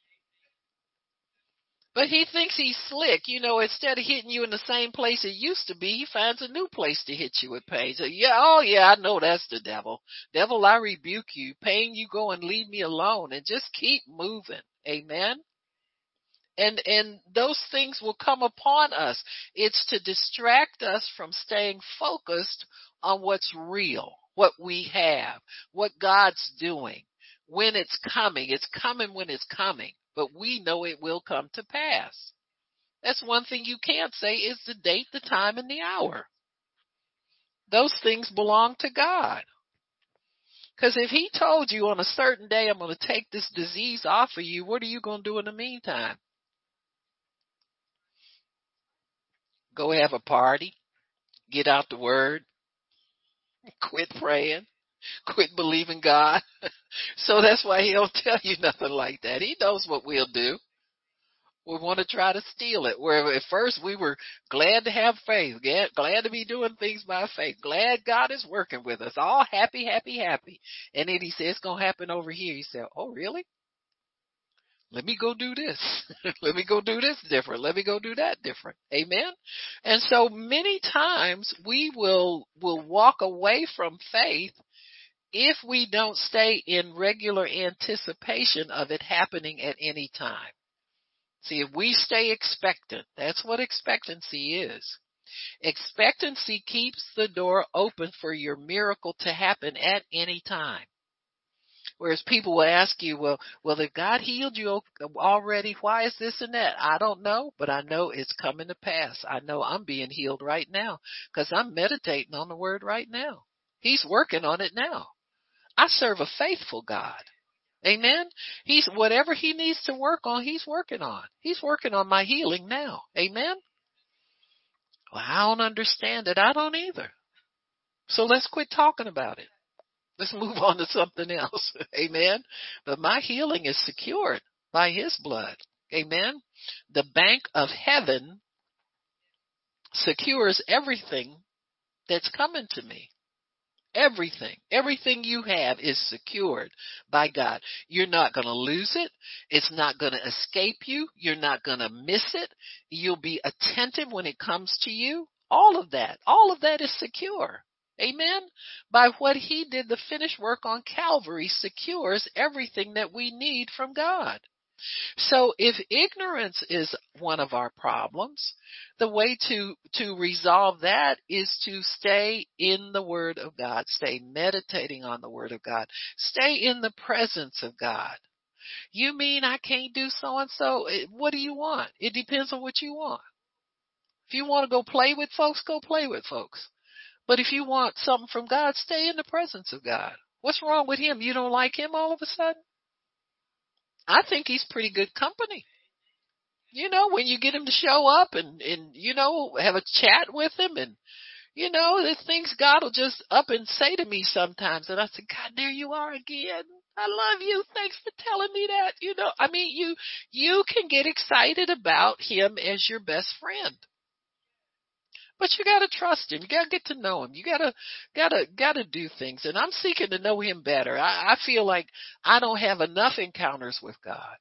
But he thinks he's slick. You know, instead of hitting you in the same place it used to be, he finds a new place to hit you with pain. So, yeah, oh, yeah, I know that's the devil. Devil, I rebuke you. Pain, you go and leave me alone and just keep moving. Amen? And and those things will come upon us. It's to distract us from staying focused on what's real, what we have, what God's doing, when it's coming. It's coming when it's coming, but we know it will come to pass. That's one thing you can't say is the date, the time, and the hour. Those things belong to God. Because if he told you on a certain day, I'm going to take this disease off of you, what are you going to do in the meantime? Go have a party, get out the word, quit praying, quit believing God. So that's why he don't tell you nothing like that. He knows what we'll do. We want to try to steal it. Where at first we were glad to have faith, glad, glad to be doing things by faith, glad God is working with us, all happy, happy, happy. And then he says it's going to happen over here. He said, oh, really? Let me go do this. Let me go do this different. Let me go do that different. Amen. And so many times we will, will walk away from faith if we don't stay in regular anticipation of it happening at any time. See, if we stay expectant, that's what expectancy is. Expectancy keeps the door open for your miracle to happen at any time. Whereas people will ask you, well, well, if God healed you already, why is this and that? I don't know, but I know it's coming to pass. I know I'm being healed right now because I'm meditating on the word right now. He's working on it now. I serve a faithful God. Amen. He's whatever he needs to work on, he's working on. He's working on my healing now. Amen. Well, I don't understand it. I don't either. So let's quit talking about it. Let's move on to something else. Amen. But my healing is secured by his blood. Amen. The bank of heaven secures everything that's coming to me. Everything, everything you have is secured by God. You're not going to lose it. It's not going to escape you. You're not going to miss it. You'll be attentive when it comes to you. All of that, all of that is secure. Amen. By what he did, the finished work on Calvary secures everything that we need from God. So if ignorance is one of our problems, the way to, to resolve that is to stay in the Word of God, stay meditating on the Word of God, stay in the presence of God. You mean I can't do so and so? What do you want? It depends on what you want. If you want to go play with folks, go play with folks. But if you want something from God, stay in the presence of God. What's wrong with him? You don't like him all of a sudden? I think he's pretty good company. You know, when you get him to show up and, and, you know, have a chat with him and, you know, there's things God will just up and say to me sometimes. And I say, God, there you are again. I love you. Thanks for telling me that. You know, I mean, you, you can get excited about him as your best friend. But you gotta trust him. You gotta get to know him. You gotta, gotta, gotta do things. And I'm seeking to know him better. I, I feel like I don't have enough encounters with God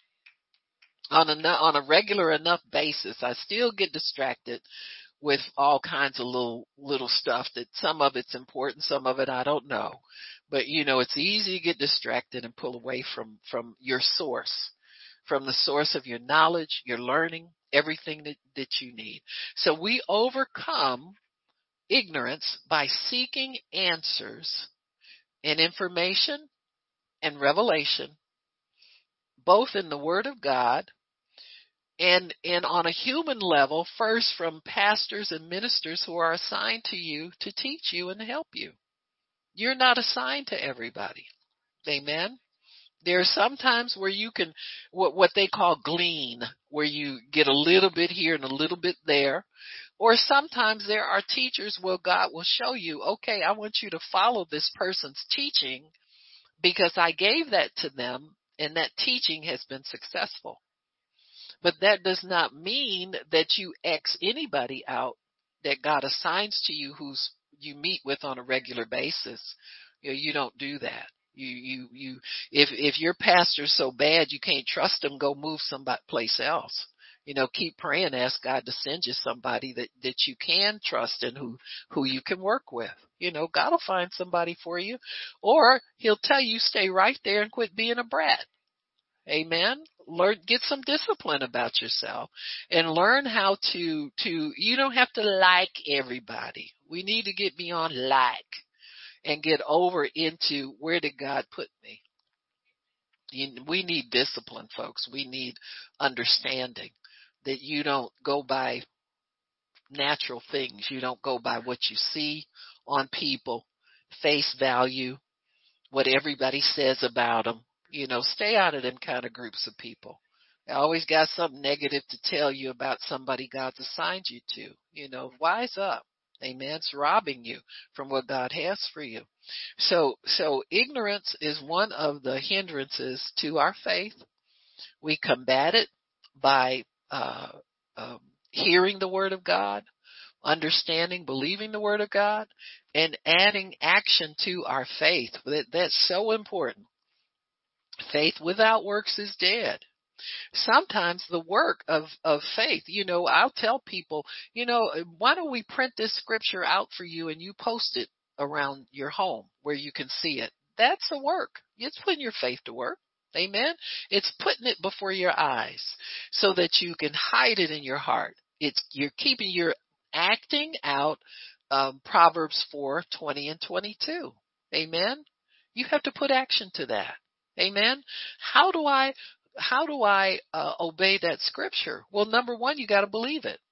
on a, on a regular enough basis. I still get distracted with all kinds of little, little stuff that some of it's important, some of it I don't know. But you know, it's easy to get distracted and pull away from, from your source, from the source of your knowledge, your learning, everything that, that you need. So we overcome ignorance by seeking answers and information and revelation, both in the Word of God and, and on a human level, first from pastors and ministers who are assigned to you to teach you and help you. You're not assigned to everybody. Amen. There are some times where you can, what, what they call glean, where you get a little bit here and a little bit there. Or sometimes there are teachers where God will show you, okay, I want you to follow this person's teaching because I gave that to them and that teaching has been successful. But that does not mean that you X anybody out that God assigns to you who's you meet with on a regular basis. You know, you don't do that. You, you, you, if, if your pastor's so bad you can't trust him, go move somebody place else. You know, keep praying, ask God to send you somebody that, that you can trust and who, who you can work with. You know, God will find somebody for you, or he'll tell you stay right there and quit being a brat. Amen. Learn, get some discipline about yourself and learn how to, to, you don't have to like everybody. We need to get beyond like and get over into where did God put me? You, we need discipline, folks. We need understanding that you don't go by natural things. You don't go by what you see on people, face value, what everybody says about them. You know, stay out of them kind of groups of people. They always got something negative to tell you about somebody God's assigned you to. You know, wise up. Amen. It's robbing you from what God has for you. So, so ignorance is one of the hindrances to our faith. We combat it by uh, um, hearing the Word of God, understanding, believing the Word of God, and adding action to our faith. That, that's so important. Faith without works is dead. Sometimes the work of, of faith, you know, I'll tell people, you know, why don't we print this scripture out for you and you post it around your home where you can see it. That's a work. It's putting your faith to work. Amen. It's putting it before your eyes so that you can hide it in your heart. It's, you're keeping, you're acting out, um, Proverbs four, twenty and twenty-two. Amen. You have to put action to that. Amen. How do I, how do I uh, obey that scripture? Well, number one, you got to believe it.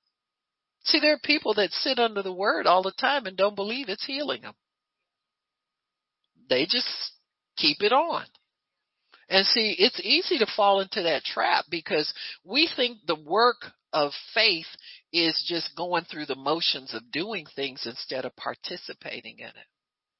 See, there are people that sit under the word all the time and don't believe it's healing them. They just keep it on. And see, it's easy to fall into that trap because we think the work of faith is just going through the motions of doing things instead of participating in it.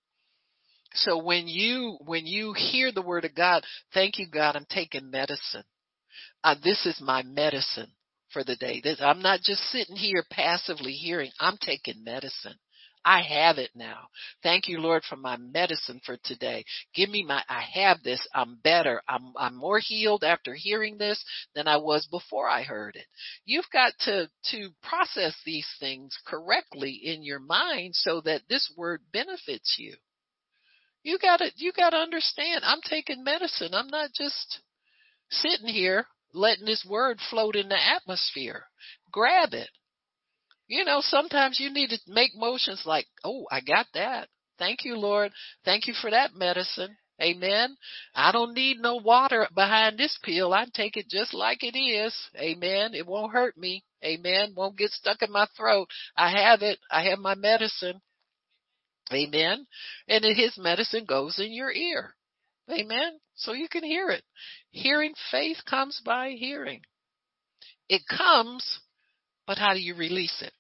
So when you, when you hear the word of God, thank you, God, I'm taking medicine. Uh, this is my medicine for the day. This, I'm not just sitting here passively hearing. I'm taking medicine. I have it now. Thank you, Lord, for my medicine for today. Give me my, I have this. I'm better. I'm, I'm more healed after hearing this than I was before I heard it. You've got to, to process these things correctly in your mind so that this word benefits you. You gotta, you gotta understand, I'm taking medicine. I'm not just sitting here letting this word float in the atmosphere. Grab it. You know, sometimes you need to make motions like, oh, I got that. Thank you, Lord. Thank you for that medicine. Amen. I don't need no water behind this pill. I take it just like it is. Amen. It won't hurt me. Amen. Won't get stuck in my throat. I have it. I have my medicine. Amen. And his medicine goes in your ear. Amen. So you can hear it. Hearing faith comes by hearing. It comes, but how do you release it?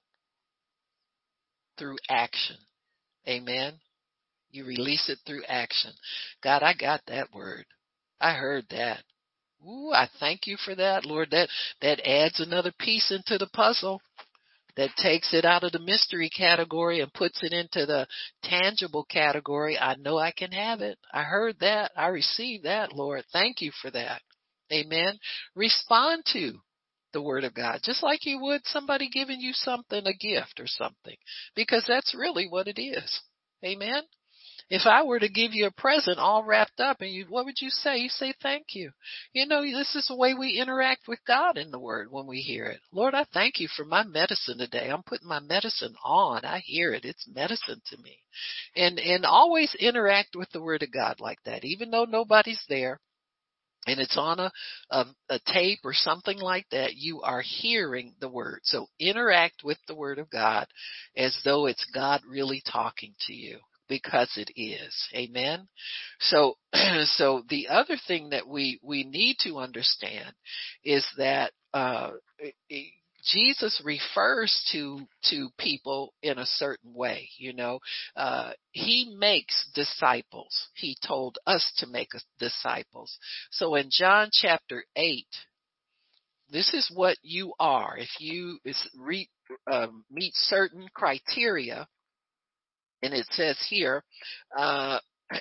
Through action. Amen. You release it through action. God, I got that word. I heard that. Ooh, I thank you for that, Lord. That that adds another piece into the puzzle. That takes it out of the mystery category and puts it into the tangible category. I know I can have it. I heard that. I received that, Lord. Thank you for that. Amen. Respond to the word of God, just like you would somebody giving you something, a gift or something, because that's really what it is. Amen. If I were to give you a present all wrapped up and you, what would you say? You say, thank you. You know, this is the way we interact with God in the word when we hear it. Lord, I thank you for my medicine today. I'm putting my medicine on. I hear it. It's medicine to me. And, and always interact with the word of God like that, even though nobody's there. And it's on a, a, a tape or something like that, you are hearing the word. So interact with the word of God as though it's God really talking to you, because it is. Amen. So, so the other thing that we, we need to understand is that, uh, it, Jesus refers to, to people in a certain way, you know, uh, he makes disciples. He told us to make disciples. So in John chapter eight, this is what you are. If you is re, uh, meet certain criteria, and it says here, uh,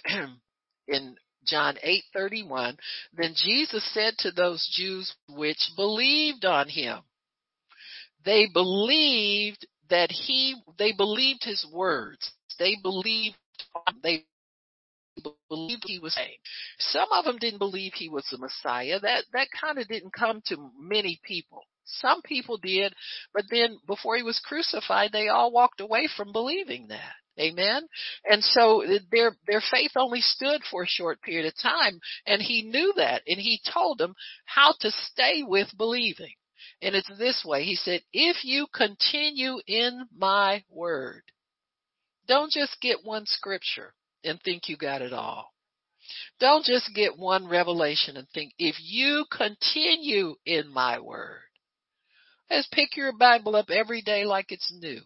in John eight thirty-one, then Jesus said to those Jews which believed on him, they believed that he, they believed his words. They believed, they believed he was saying. Some of them didn't believe he was the Messiah. That, that kind of didn't come to many people. Some people did, but then before he was crucified, they all walked away from believing that. Amen. And so their, their faith only stood for a short period of time. And he knew that. And he told them how to stay with believing. And it's this way. He said, if you continue in my word, don't just get one scripture and think you got it all. Don't just get one revelation and think, if you continue in my word, just pick your Bible up every day like it's new.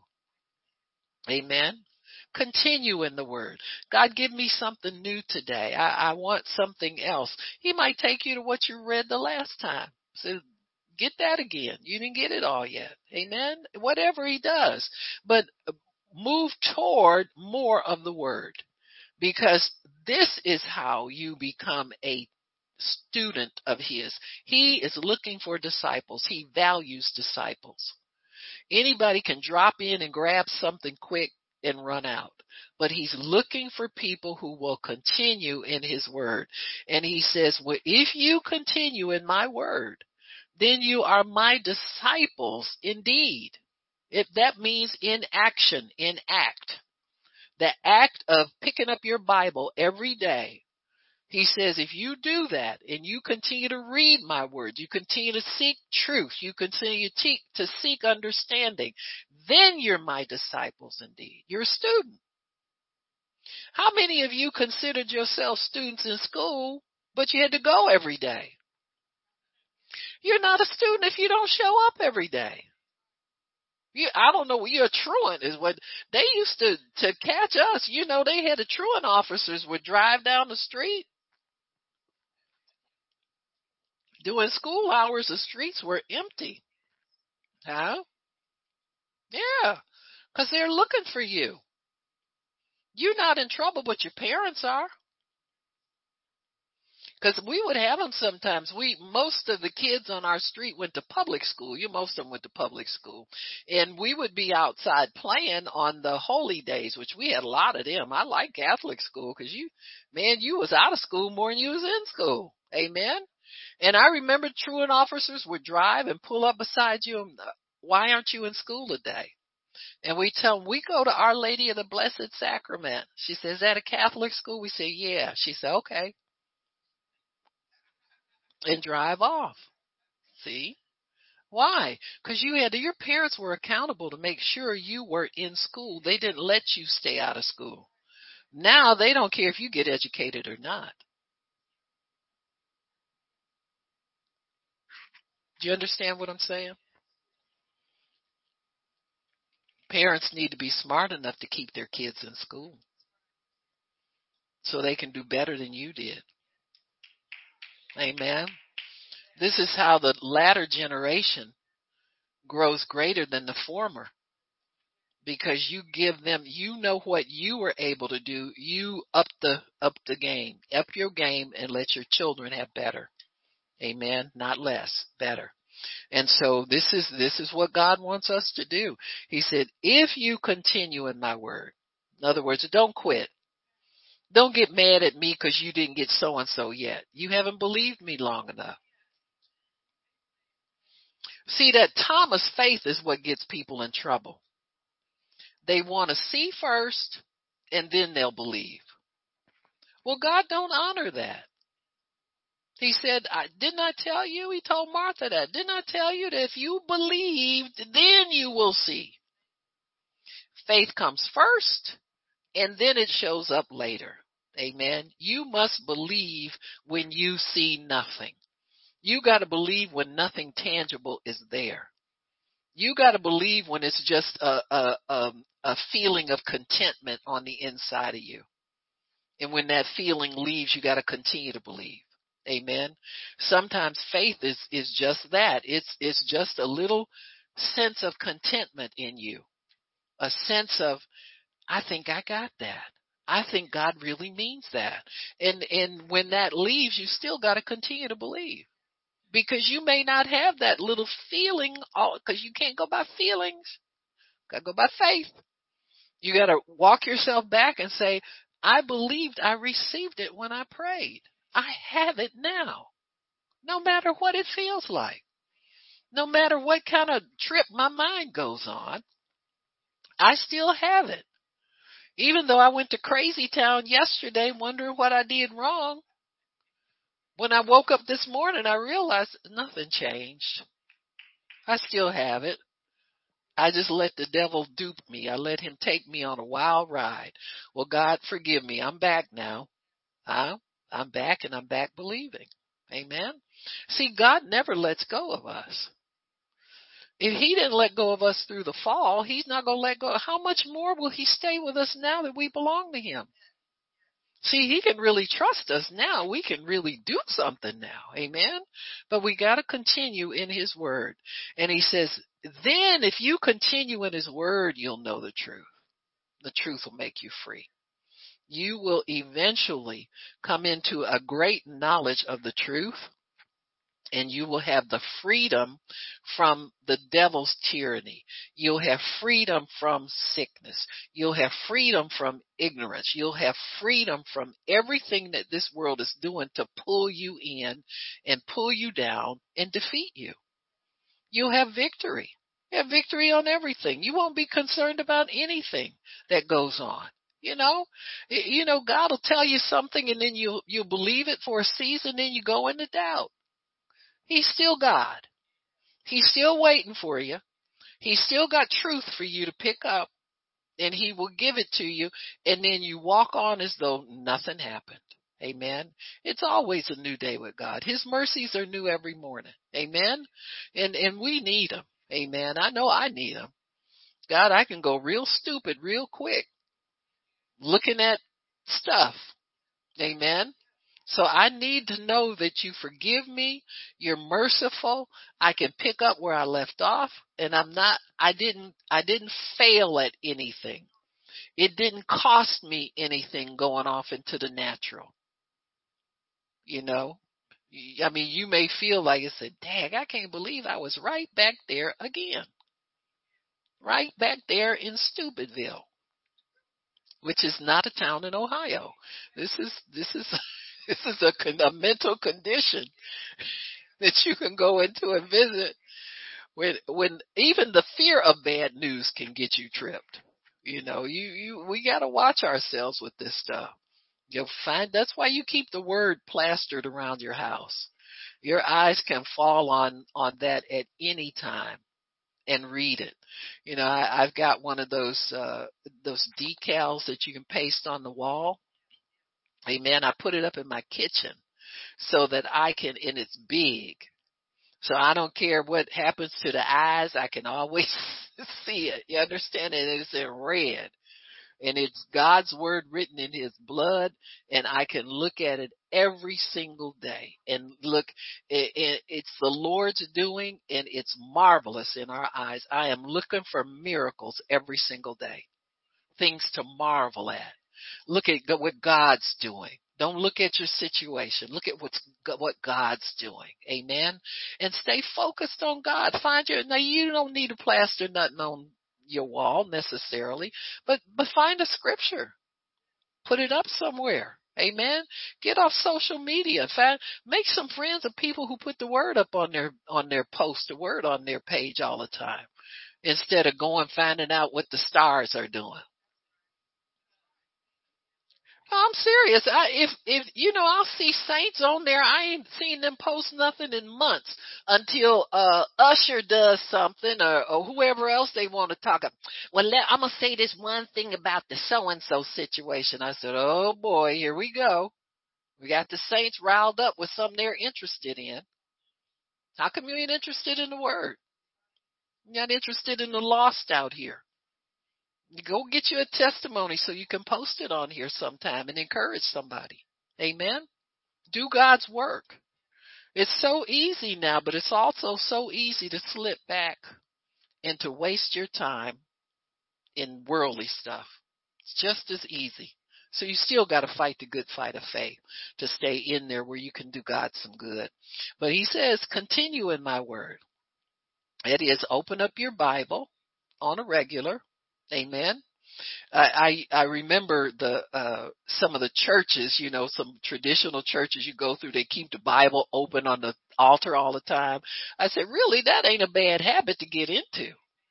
Amen. Continue in the word. God, give me something new today. I, I want something else. He might take you to what you read the last time. So get that again. You didn't get it all yet. Amen. Whatever he does. But move toward more of the word, because this is how you become a student of his. He is looking for disciples. He values disciples. Anybody can drop in and grab something quick and run out. But he's looking for people who will continue in his word. And he says, well, if you continue in my word, then you are my disciples indeed. If that means in action, in act. The act of picking up your Bible every day. He says, if you do that and you continue to read my words, you continue to seek truth, you continue to seek understanding, then you're my disciples indeed. You're a student. How many of you considered yourself students in school, but you had to go every day? You're not a student if you don't show up every day. You, I don't know, you're a truant is what they used to, to catch us. You know, they had the truant officers would drive down the street. During school hours, the streets were empty. Huh? Yeah, because they're looking for you. You're not in trouble, but your parents are. Because we would have them sometimes. We most of the kids on our street went to public school. You most of them went to public school, and we would be outside playing on the holy days, which we had a lot of them. I like Catholic school because you, man, you was out of school more than you was in school. Amen. And I remember truant officers would drive and pull up beside you. And, uh, why aren't you in school today? And we tell them, we go to Our Lady of the Blessed Sacrament. She says, at a Catholic school? We say, yeah. She said, okay. And drive off. See? Why? Because you had to, your parents were accountable to make sure you were in school. They didn't let you stay out of school. Now they don't care if you get educated or not. Do you understand what I'm saying? Parents need to be smart enough to keep their kids in school so they can do better than you did. Amen. This is how the latter generation grows greater than the former, because you give them, you know what you were able to do. You up the up the game, up your game, and let your children have better. Amen. Not less, better. And so this is this is what God wants us to do. He said, if you continue in my word, in other words, don't quit. Don't get mad at me because you didn't get so and so yet. You haven't believed me long enough. See, that Thomas faith is what gets people in trouble. They want to see first and then they'll believe. Well, God don't honor that. He said, I didn't I tell you? He told Martha that. Didn't I tell you that if you believed, then you will see? Faith comes first and then it shows up later. Amen. You must believe when you see nothing. You got to believe when nothing tangible is there. You got to believe when it's just a, a, a, a feeling of contentment on the inside of you. And when that feeling leaves, you got to continue to believe. Amen. Sometimes faith is, is just that. It's, it's just a little sense of contentment in you. A sense of, I think I got that. I think God really means that. And, and when that leaves, you still got to continue to believe. Because you may not have that little feeling, because you can't go by feelings. Got to go by faith. You got to walk yourself back and say, I believed, I received it when I prayed. I have it now. No matter what it feels like. No matter what kind of trip my mind goes on, I still have it. Even though I went to crazy town yesterday wondering what I did wrong, when I woke up this morning, I realized nothing changed. I still have it. I just let the devil dupe me. I let him take me on a wild ride. Well, God, forgive me. I'm back now. Huh? I'm back and I'm back believing. Amen. See, God never lets go of us. If he didn't let go of us through the fall, he's not going to let go. How much more will he stay with us now that we belong to him? See, he can really trust us now. We can really do something now. Amen. But we got to continue in his word. And he says, then if you continue in his word, you'll know the truth. The truth will make you free. You will eventually come into a great knowledge of the truth, and you will have the freedom from the devil's tyranny. You'll have freedom from sickness. You'll have freedom from ignorance. You'll have freedom from everything that this world is doing to pull you in and pull you down and defeat you. You'll have victory. You have victory on everything. You won't be concerned about anything that goes on. You know, you know, God will tell you something and then you you believe it for a season, then you go into doubt. He's still God. He's still waiting for you. He's still got truth for you to pick up, and he will give it to you, and then you walk on as though nothing happened. Amen. It's always a new day with God. His mercies are new every morning. Amen. And and we need them. Amen. I know I need them. God, I can go real stupid real quick looking at stuff. Amen. So I need to know that you forgive me. You're merciful. I can pick up where I left off, and I'm not, I didn't, I didn't fail at anything. It didn't cost me anything going off into the natural. You know, I mean, you may feel like it said, dang, I can't believe I was right back there again. Right back there in Stupidville, which is not a town in Ohio. This is, this is This is a, con- a mental condition that you can go into and visit when when even the fear of bad news can get you tripped. You know, you you we got to watch ourselves with this stuff. You'll find that's why you keep the word plastered around your house. Your eyes can fall on on that at any time and read it. You know, I, I've got one of those uh those decals that you can paste on the wall. Amen. I put it up in my kitchen so that I can, and it's big. So I don't care what happens to the eyes, I can always see it. You understand it? It's in red. And it's God's word written in his blood, and I can look at it every single day. And look, it, it, it's the Lord's doing, and it's marvelous in our eyes. I am looking for miracles every single day, things to marvel at. Look at what God's doing. Don't look at your situation. Look at what's what God's doing. Amen. And stay focused on God. Find your now. You don't need to plaster nothing on your wall necessarily, but but find a scripture. Put it up somewhere. Amen. Get off social media. Find make some friends of people who put the word up on their on their post, the word on their page all the time, instead of going finding out what the stars are doing. I'm serious. I, if if you know, I'll see saints on there. I ain't seen them post nothing in months until uh Usher does something, or, or whoever else they want to talk about. Well, let, I'm gonna say this one thing about the so and so situation. I said, oh boy, here we go. We got the saints riled up with something they're interested in. How come you ain't interested in the word? You're not interested in the lost out here. Go get you a testimony so you can post it on here sometime and encourage somebody. Amen. Do God's work. It's so easy now, but it's also so easy to slip back and to waste your time in worldly stuff. It's just as easy. So you still got to fight the good fight of faith to stay in there where you can do God some good. But he says, continue in my word. It is open up your Bible on a regular. Amen. I, I I remember the uh some of the churches, you know, some traditional churches you go through, they keep the Bible open on the altar all the time. I said, really, that ain't a bad habit to get into.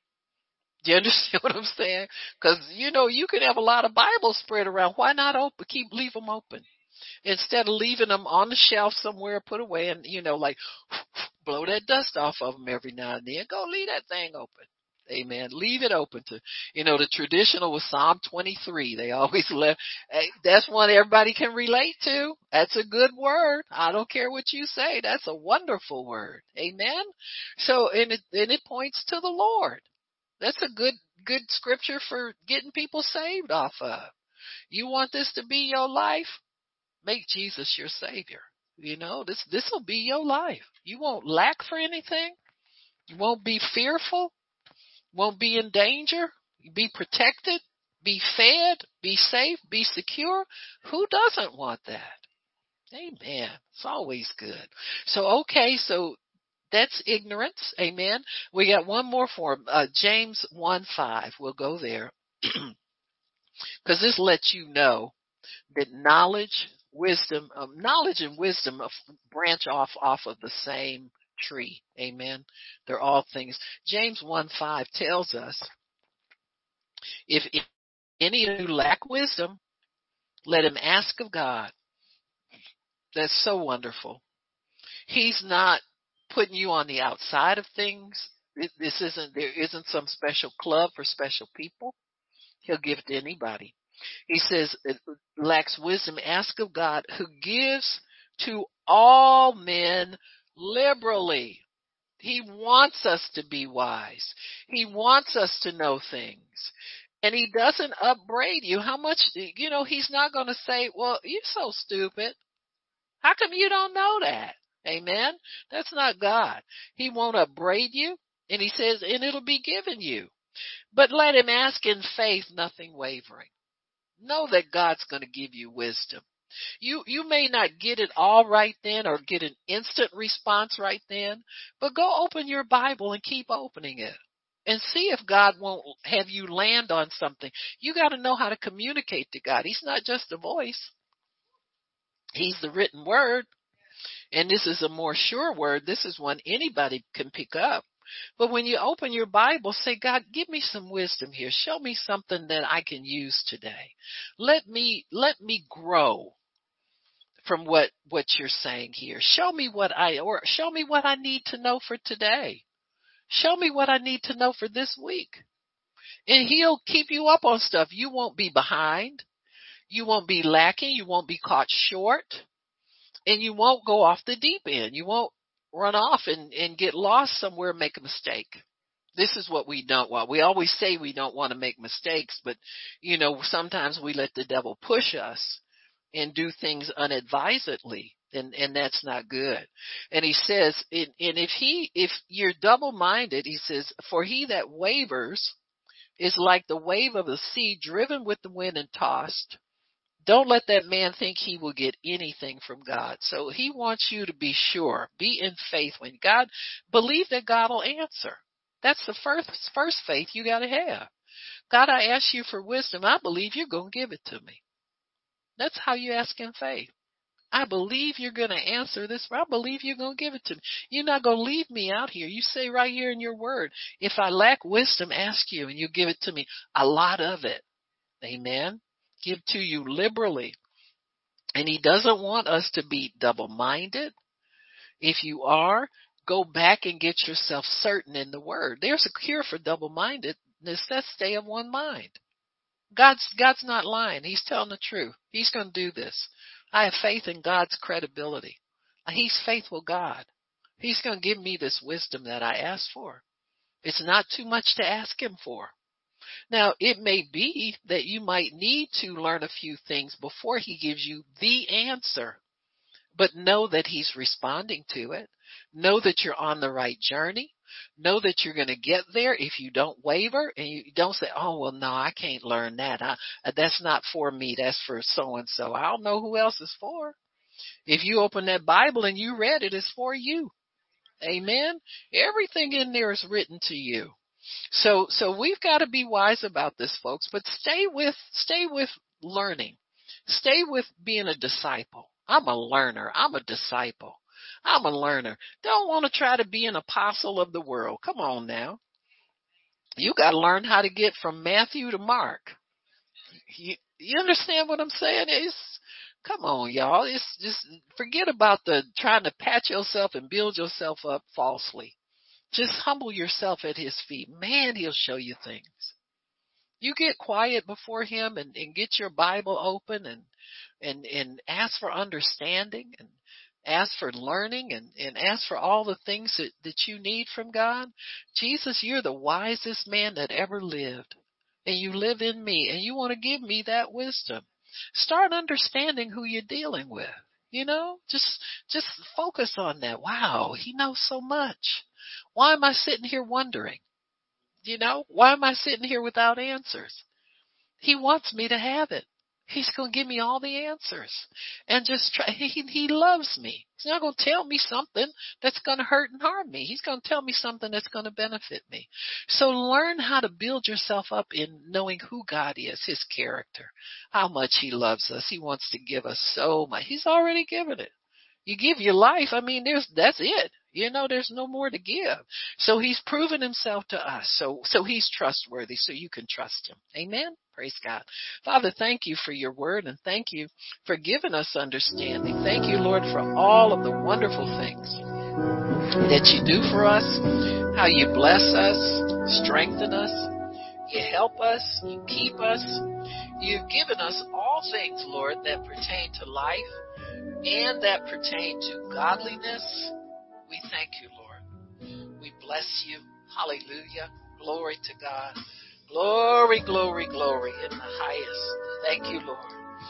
Do you understand what I'm saying? Because you know you can have a lot of Bibles spread around. Why not open? Keep leave them open instead of leaving them on the shelf somewhere, put away, and you know, like blow that dust off of them every now and then. Go leave that thing open. Amen. Leave it open to, you know, the traditional was Psalm twenty-three. They always left. Hey, that's one everybody can relate to. That's a good word. I don't care what you say. That's a wonderful word. Amen. So, and it, and it points to the Lord. That's a good, good scripture for getting people saved off of. You want this to be your life? Make Jesus your savior. You know, this, this will be your life. You won't lack for anything. You won't be fearful. Won't be in danger, be protected, be fed, be safe, be secure. Who doesn't want that? Amen. It's always good. So, okay, so that's ignorance. Amen. We got one more form, uh, James one five. We'll go there because this lets you know that knowledge, wisdom, um, knowledge and wisdom branch off off of the same tree. Amen. They're all things. James one five tells us, if any who lack wisdom, let him ask of God. That's so wonderful. He's not putting you on the outside of things. This isn't, there isn't some special club for special people. He'll give it to anybody. He says, lacks wisdom, ask of God, who gives to all men liberally. He wants us to be wise. He wants us to know things. And he doesn't upbraid you. How much, you know, he's not going to say, well, you're so stupid. How come you don't know that? Amen. That's not God. He won't upbraid you. And he says, and it'll be given you. But let him ask in faith, nothing wavering. Know that God's going to give you wisdom. You you may not get it all right then or get an instant response right then, but go open your Bible and keep opening it and see if God won't have you land on something. You got to know how to communicate to God. He's not just a voice. He's the written word. And this is a more sure word. This is one anybody can pick up. But when you open your Bible, say, God, give me some wisdom here. Show me something that I can use today. Let me, let me grow from what, what you're saying here. Show me what I, or show me what I need to know for today. Show me what I need to know for this week. And he'll keep you up on stuff. You won't be behind. You won't be lacking. You won't be caught short. And you won't go off the deep end. You won't run off and, and get lost somewhere and make a mistake. This is what we don't want. We always say we don't want to make mistakes, but, you know, sometimes we let the devil push us and do things unadvisedly, and, and that's not good. And he says, and, and if he, if you're double-minded, he says, for he that wavers is like the wave of the sea driven with the wind and tossed. Don't let that man think he will get anything from God. So he wants you to be sure. Be in faith when God, believe that God will answer. That's the first first faith you got to have. God, I ask you for wisdom. I believe you're going to give it to me. That's how you ask in faith. I believe you're going to answer this. I believe you're going to give it to me. You're not going to leave me out here. You say right here in your word, if I lack wisdom, ask you and you give it to me. A lot of it. Amen. Give to you liberally. And he doesn't want us to be double-minded. If you are, go back and get yourself certain in the word. There's a cure for double-mindedness. That's stay of one mind. God's, God's not lying. He's telling the truth. He's going to do this. I have faith in God's credibility. He's faithful God. He's going to give me this wisdom that I asked for. It's not too much to ask him for. Now, it may be that you might need to learn a few things before he gives you the answer, but know that he's responding to it. Know that you're on the right journey. Know that you're going to get there if you don't waver and you don't say, oh, well, no, I can't learn that. I, that's not for me. That's for so-and-so. I don't know who else it's for. If you open that Bible and you read it, it's for you. Amen. Everything in there is written to you. So, so we've got to be wise about this, folks, but stay with, stay with learning. Stay with being a disciple. I'm a learner. I'm a disciple. I'm a learner. Don't want to try to be an apostle of the world. Come on now. You got to learn how to get from Matthew to Mark. You, you understand what I'm saying? It's, come on, y'all. It's just forget about the trying to pat yourself and build yourself up falsely. Just humble yourself at his feet. Man, he'll show you things. You get quiet before him and, and get your Bible open and, and, and ask for understanding and ask for learning and, and ask for all the things that, that you need from God. Jesus, you're the wisest man that ever lived. And you live in me and you want to give me that wisdom. Start understanding who you're dealing with. You know, just, just focus on that. Wow, he knows so much. Why am I sitting here wondering? You know, why am I sitting here without answers? He wants me to have it. He's going to give me all the answers and just try. He, he loves me. He's not going to tell me something that's going to hurt and harm me. He's going to tell me something that's going to benefit me. So learn how to build yourself up in knowing who God is, his character, how much he loves us. He wants to give us so much. He's already given it. You give your life. I mean, there's, that's it. You know, there's no more to give. So he's proven himself to us. So, so he's trustworthy. So you can trust him. Amen. Praise God. Father, thank you for your word and thank you for giving us understanding. Thank you, Lord, for all of the wonderful things that you do for us, how you bless us, strengthen us, you help us, you keep us. You've given us all things, Lord, that pertain to life and that pertain to godliness. We thank you, Lord. We bless you. Hallelujah. Glory to God. Glory, glory, glory in the highest. Thank you, Lord.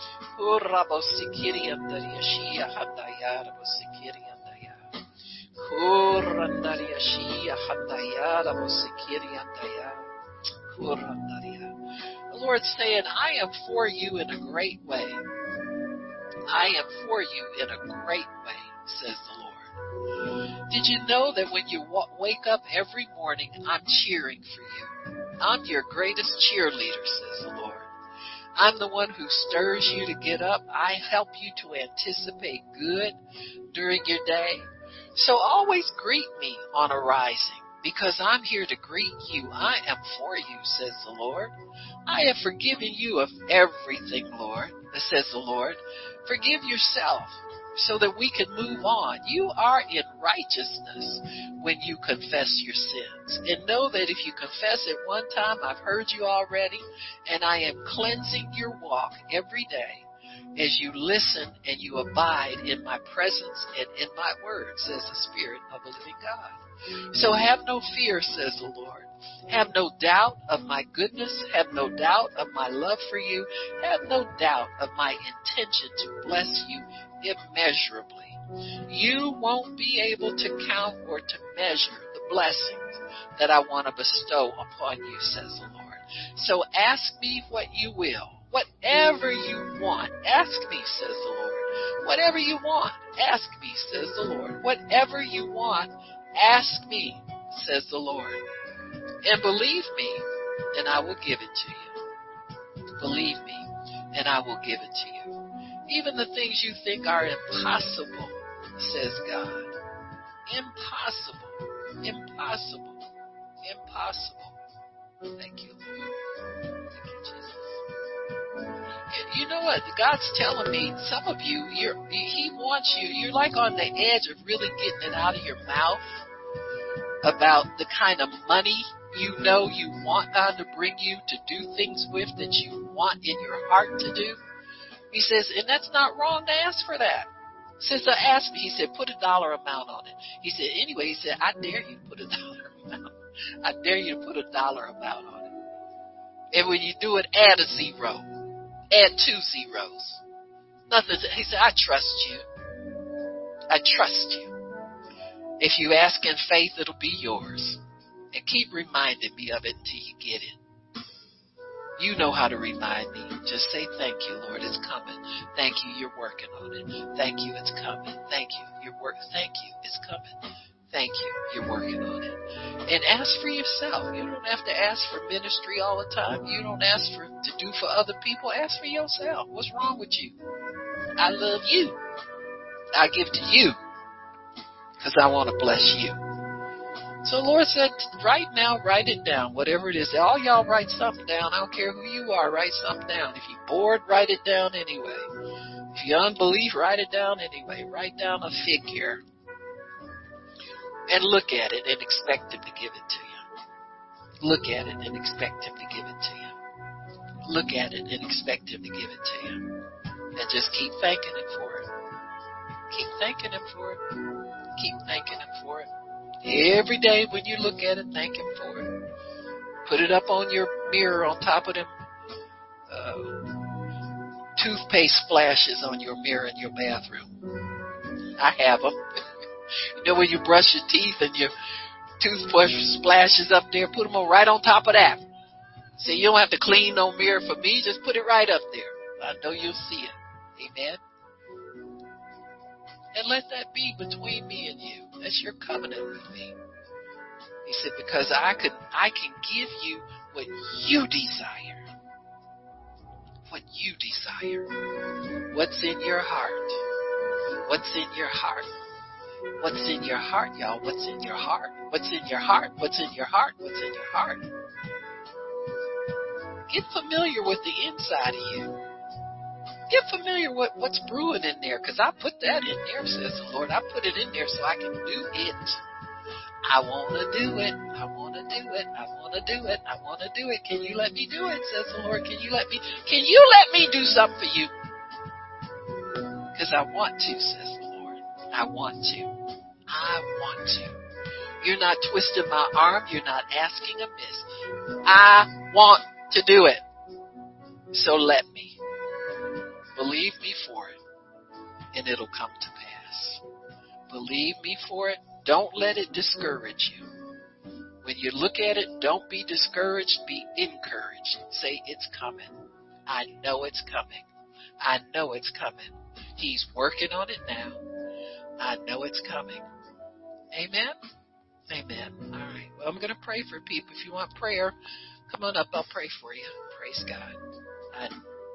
The Lord's saying, I am for you in a great way. I am for you in a great way, says the Lord. Did you know that when you wake up every morning, I'm cheering for you? I'm your greatest cheerleader, says the Lord. I'm the one who stirs you to get up. I help you to anticipate good during your day. So always greet me on arising, because I'm here to greet you. I am for you, says the Lord. I have forgiven you of everything, Lord, says the Lord. Forgive yourself so that we can move on. You are in righteousness when you confess your sins. And know that if you confess it one time, I've heard you already, and I am cleansing your walk every day as you listen and you abide in my presence and in my word, says the Spirit of the living God. So have no fear, says the Lord. Have no doubt of my goodness. Have no doubt of my love for you. Have no doubt of my intention to bless you immeasurably. You won't be able to count or to measure the blessings that I want to bestow upon you, says the Lord. So ask me what you will. Whatever you want, ask me, says the Lord. Whatever you want, ask me, says the Lord. Whatever you want, ask me, says the Lord. And believe me, and I will give it to you. Believe me, and I will give it to you. Even the things you think are impossible, says God. Impossible. Impossible. Impossible. Thank you, Lord. Thank you, Jesus. You know what? God's telling me, some of you, you're, He wants you, you're like on the edge of really getting it out of your mouth about the kind of money you know you want God to bring you to do things with that you want in your heart to do. He says, and that's not wrong to ask for that. Sister asked me, he said, put a dollar amount on it. He said, anyway, he said, I dare you to put a dollar amount. I dare you to put a dollar amount on it. And when you do it, add a zero. Add two zeros. Nothing. He said, I trust you. I trust you. If you ask in faith, it'll be yours. And keep reminding me of it until you get it. You know how to remind me. Just say, thank you, Lord, it's coming. Thank you, you're working on it. Thank you, it's coming. Thank you, you're working. Thank you, it's coming. Thank you, you're working on it. And ask for yourself. You don't have to ask for ministry all the time. You don't ask for to do for other people. Ask for yourself. What's wrong with you? I love you. I give to you because I want to bless you. So the Lord said, right now, write it down, whatever it is. All y'all write something down. I don't care who you are, write something down. If you're bored, write it down anyway. If you're unbelief, write it down anyway. Write down a figure and look at it and expect Him to give it to you. Look at it and expect Him to give it to you. Look at it and expect Him to give it to you. And just keep thanking Him for it. Keep thanking Him for it. Keep thanking Him for it. Every day when you look at it, thank Him for it. Put it up on your mirror on top of them uh, toothpaste splashes on your mirror in your bathroom. I have them. You know when you brush your teeth and your toothbrush splashes up there, put them on right on top of that. So you don't have to clean no mirror for me. Just put it right up there. I know you'll see it. Amen. And let that be between me and you. That's your covenant with me. He said, because I could, I can give you what you desire. What you desire. What's in your heart? What's in your heart? What's in your heart, y'all? What's in your heart? What's in your heart? What's in your heart? What's in your heart? Get familiar with the inside of you. Get familiar with what's brewing in there, because I put that in there, says the Lord. I put it in there so I can do it. I want to do it. I want to do it. I want to do it. I want to do it. Can you let me do it, says the Lord. Can you let me, can you let me do something for you? Because I want to, says the Lord. I want to. I want to. You're not twisting my arm. You're not asking amiss. I want to do it. So let me. Believe me for it, and it'll come to pass. Believe me for it. Don't let it discourage you. When you look at it, don't be discouraged. Be encouraged. Say, it's coming. I know it's coming. I know it's coming. He's working on it now. I know it's coming. Amen? Amen. All right. Well, I'm going to pray for people. If you want prayer, come on up. I'll pray for you. Praise God. I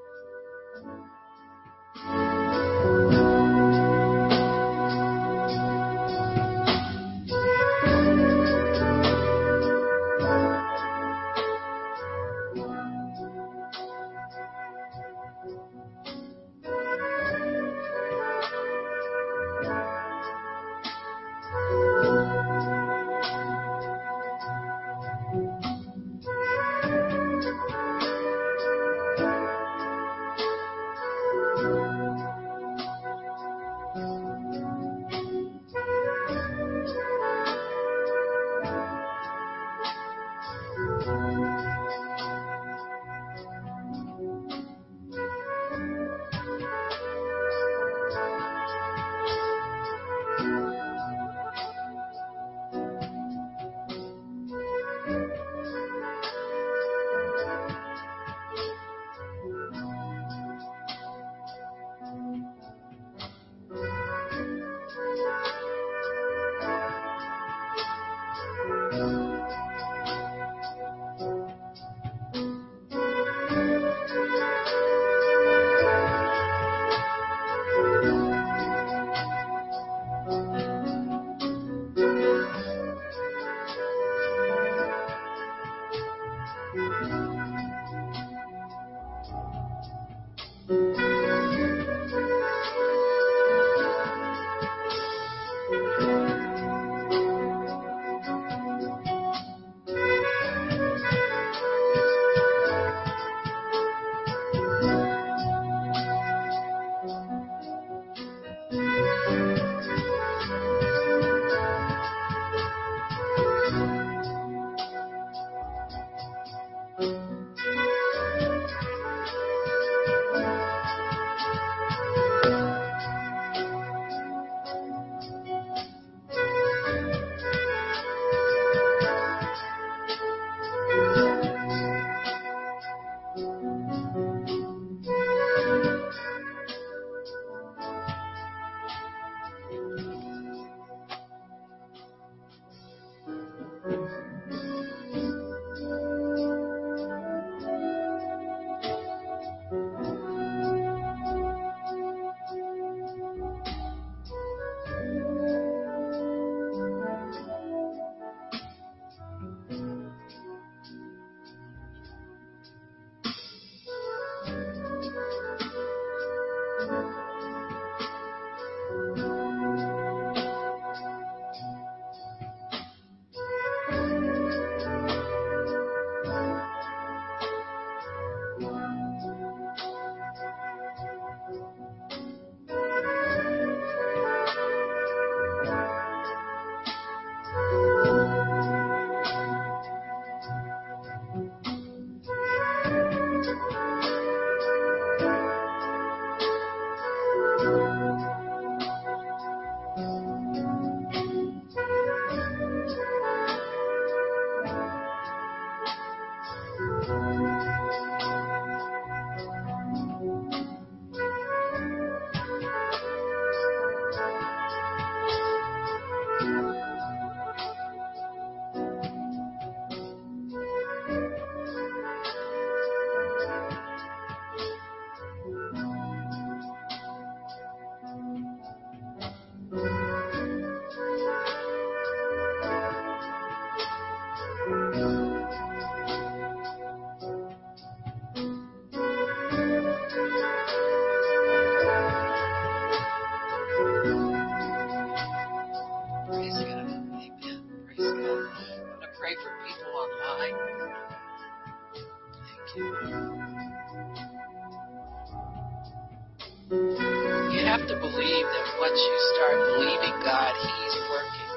You have to believe that once you start believing God, He's working.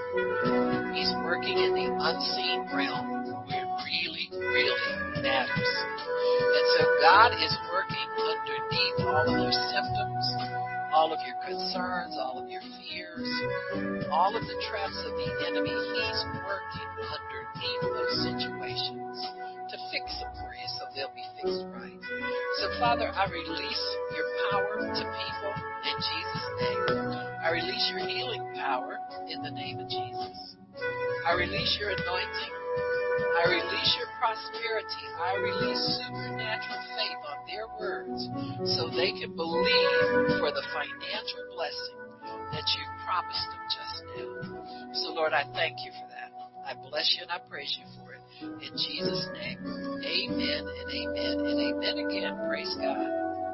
He's working in the unseen realm where it really, really matters. And so God is working underneath all of your symptoms, all of your concerns, all of your fears, all of the traps of the enemy. He's working underneath those situations to fix them for you so they'll be fixed right. So, Father, I release your power to people in Jesus' name. I release your healing power in the name of Jesus. I release your anointing I release your prosperity. I release supernatural faith on their words so they can believe for the financial blessing that you promised them just now. So, Lord, I thank you for that. I bless you and I praise you for it. In Jesus' name, amen and amen and amen again. Praise God.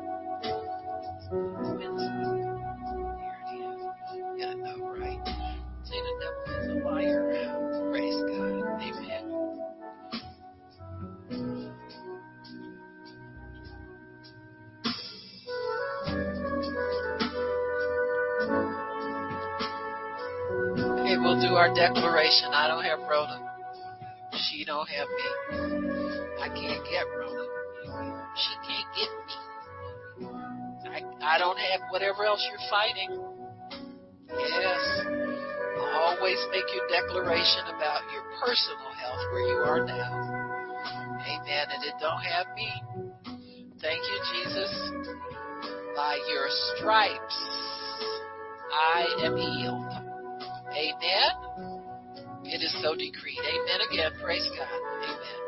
Yeah, I know, right? Say the devil is a liar. Praise God. Amen. Okay, we'll do our declaration. I don't have Rhoda. She don't have me. I can't get Rhoda. She can't get me. I, I don't have whatever else you're fighting. Yes. Always make your declaration about your personal health where you are now. Amen. And it don't have me. Thank you, Jesus. By your stripes, I am healed. Amen. It is so decreed. Amen again. Praise God. Amen.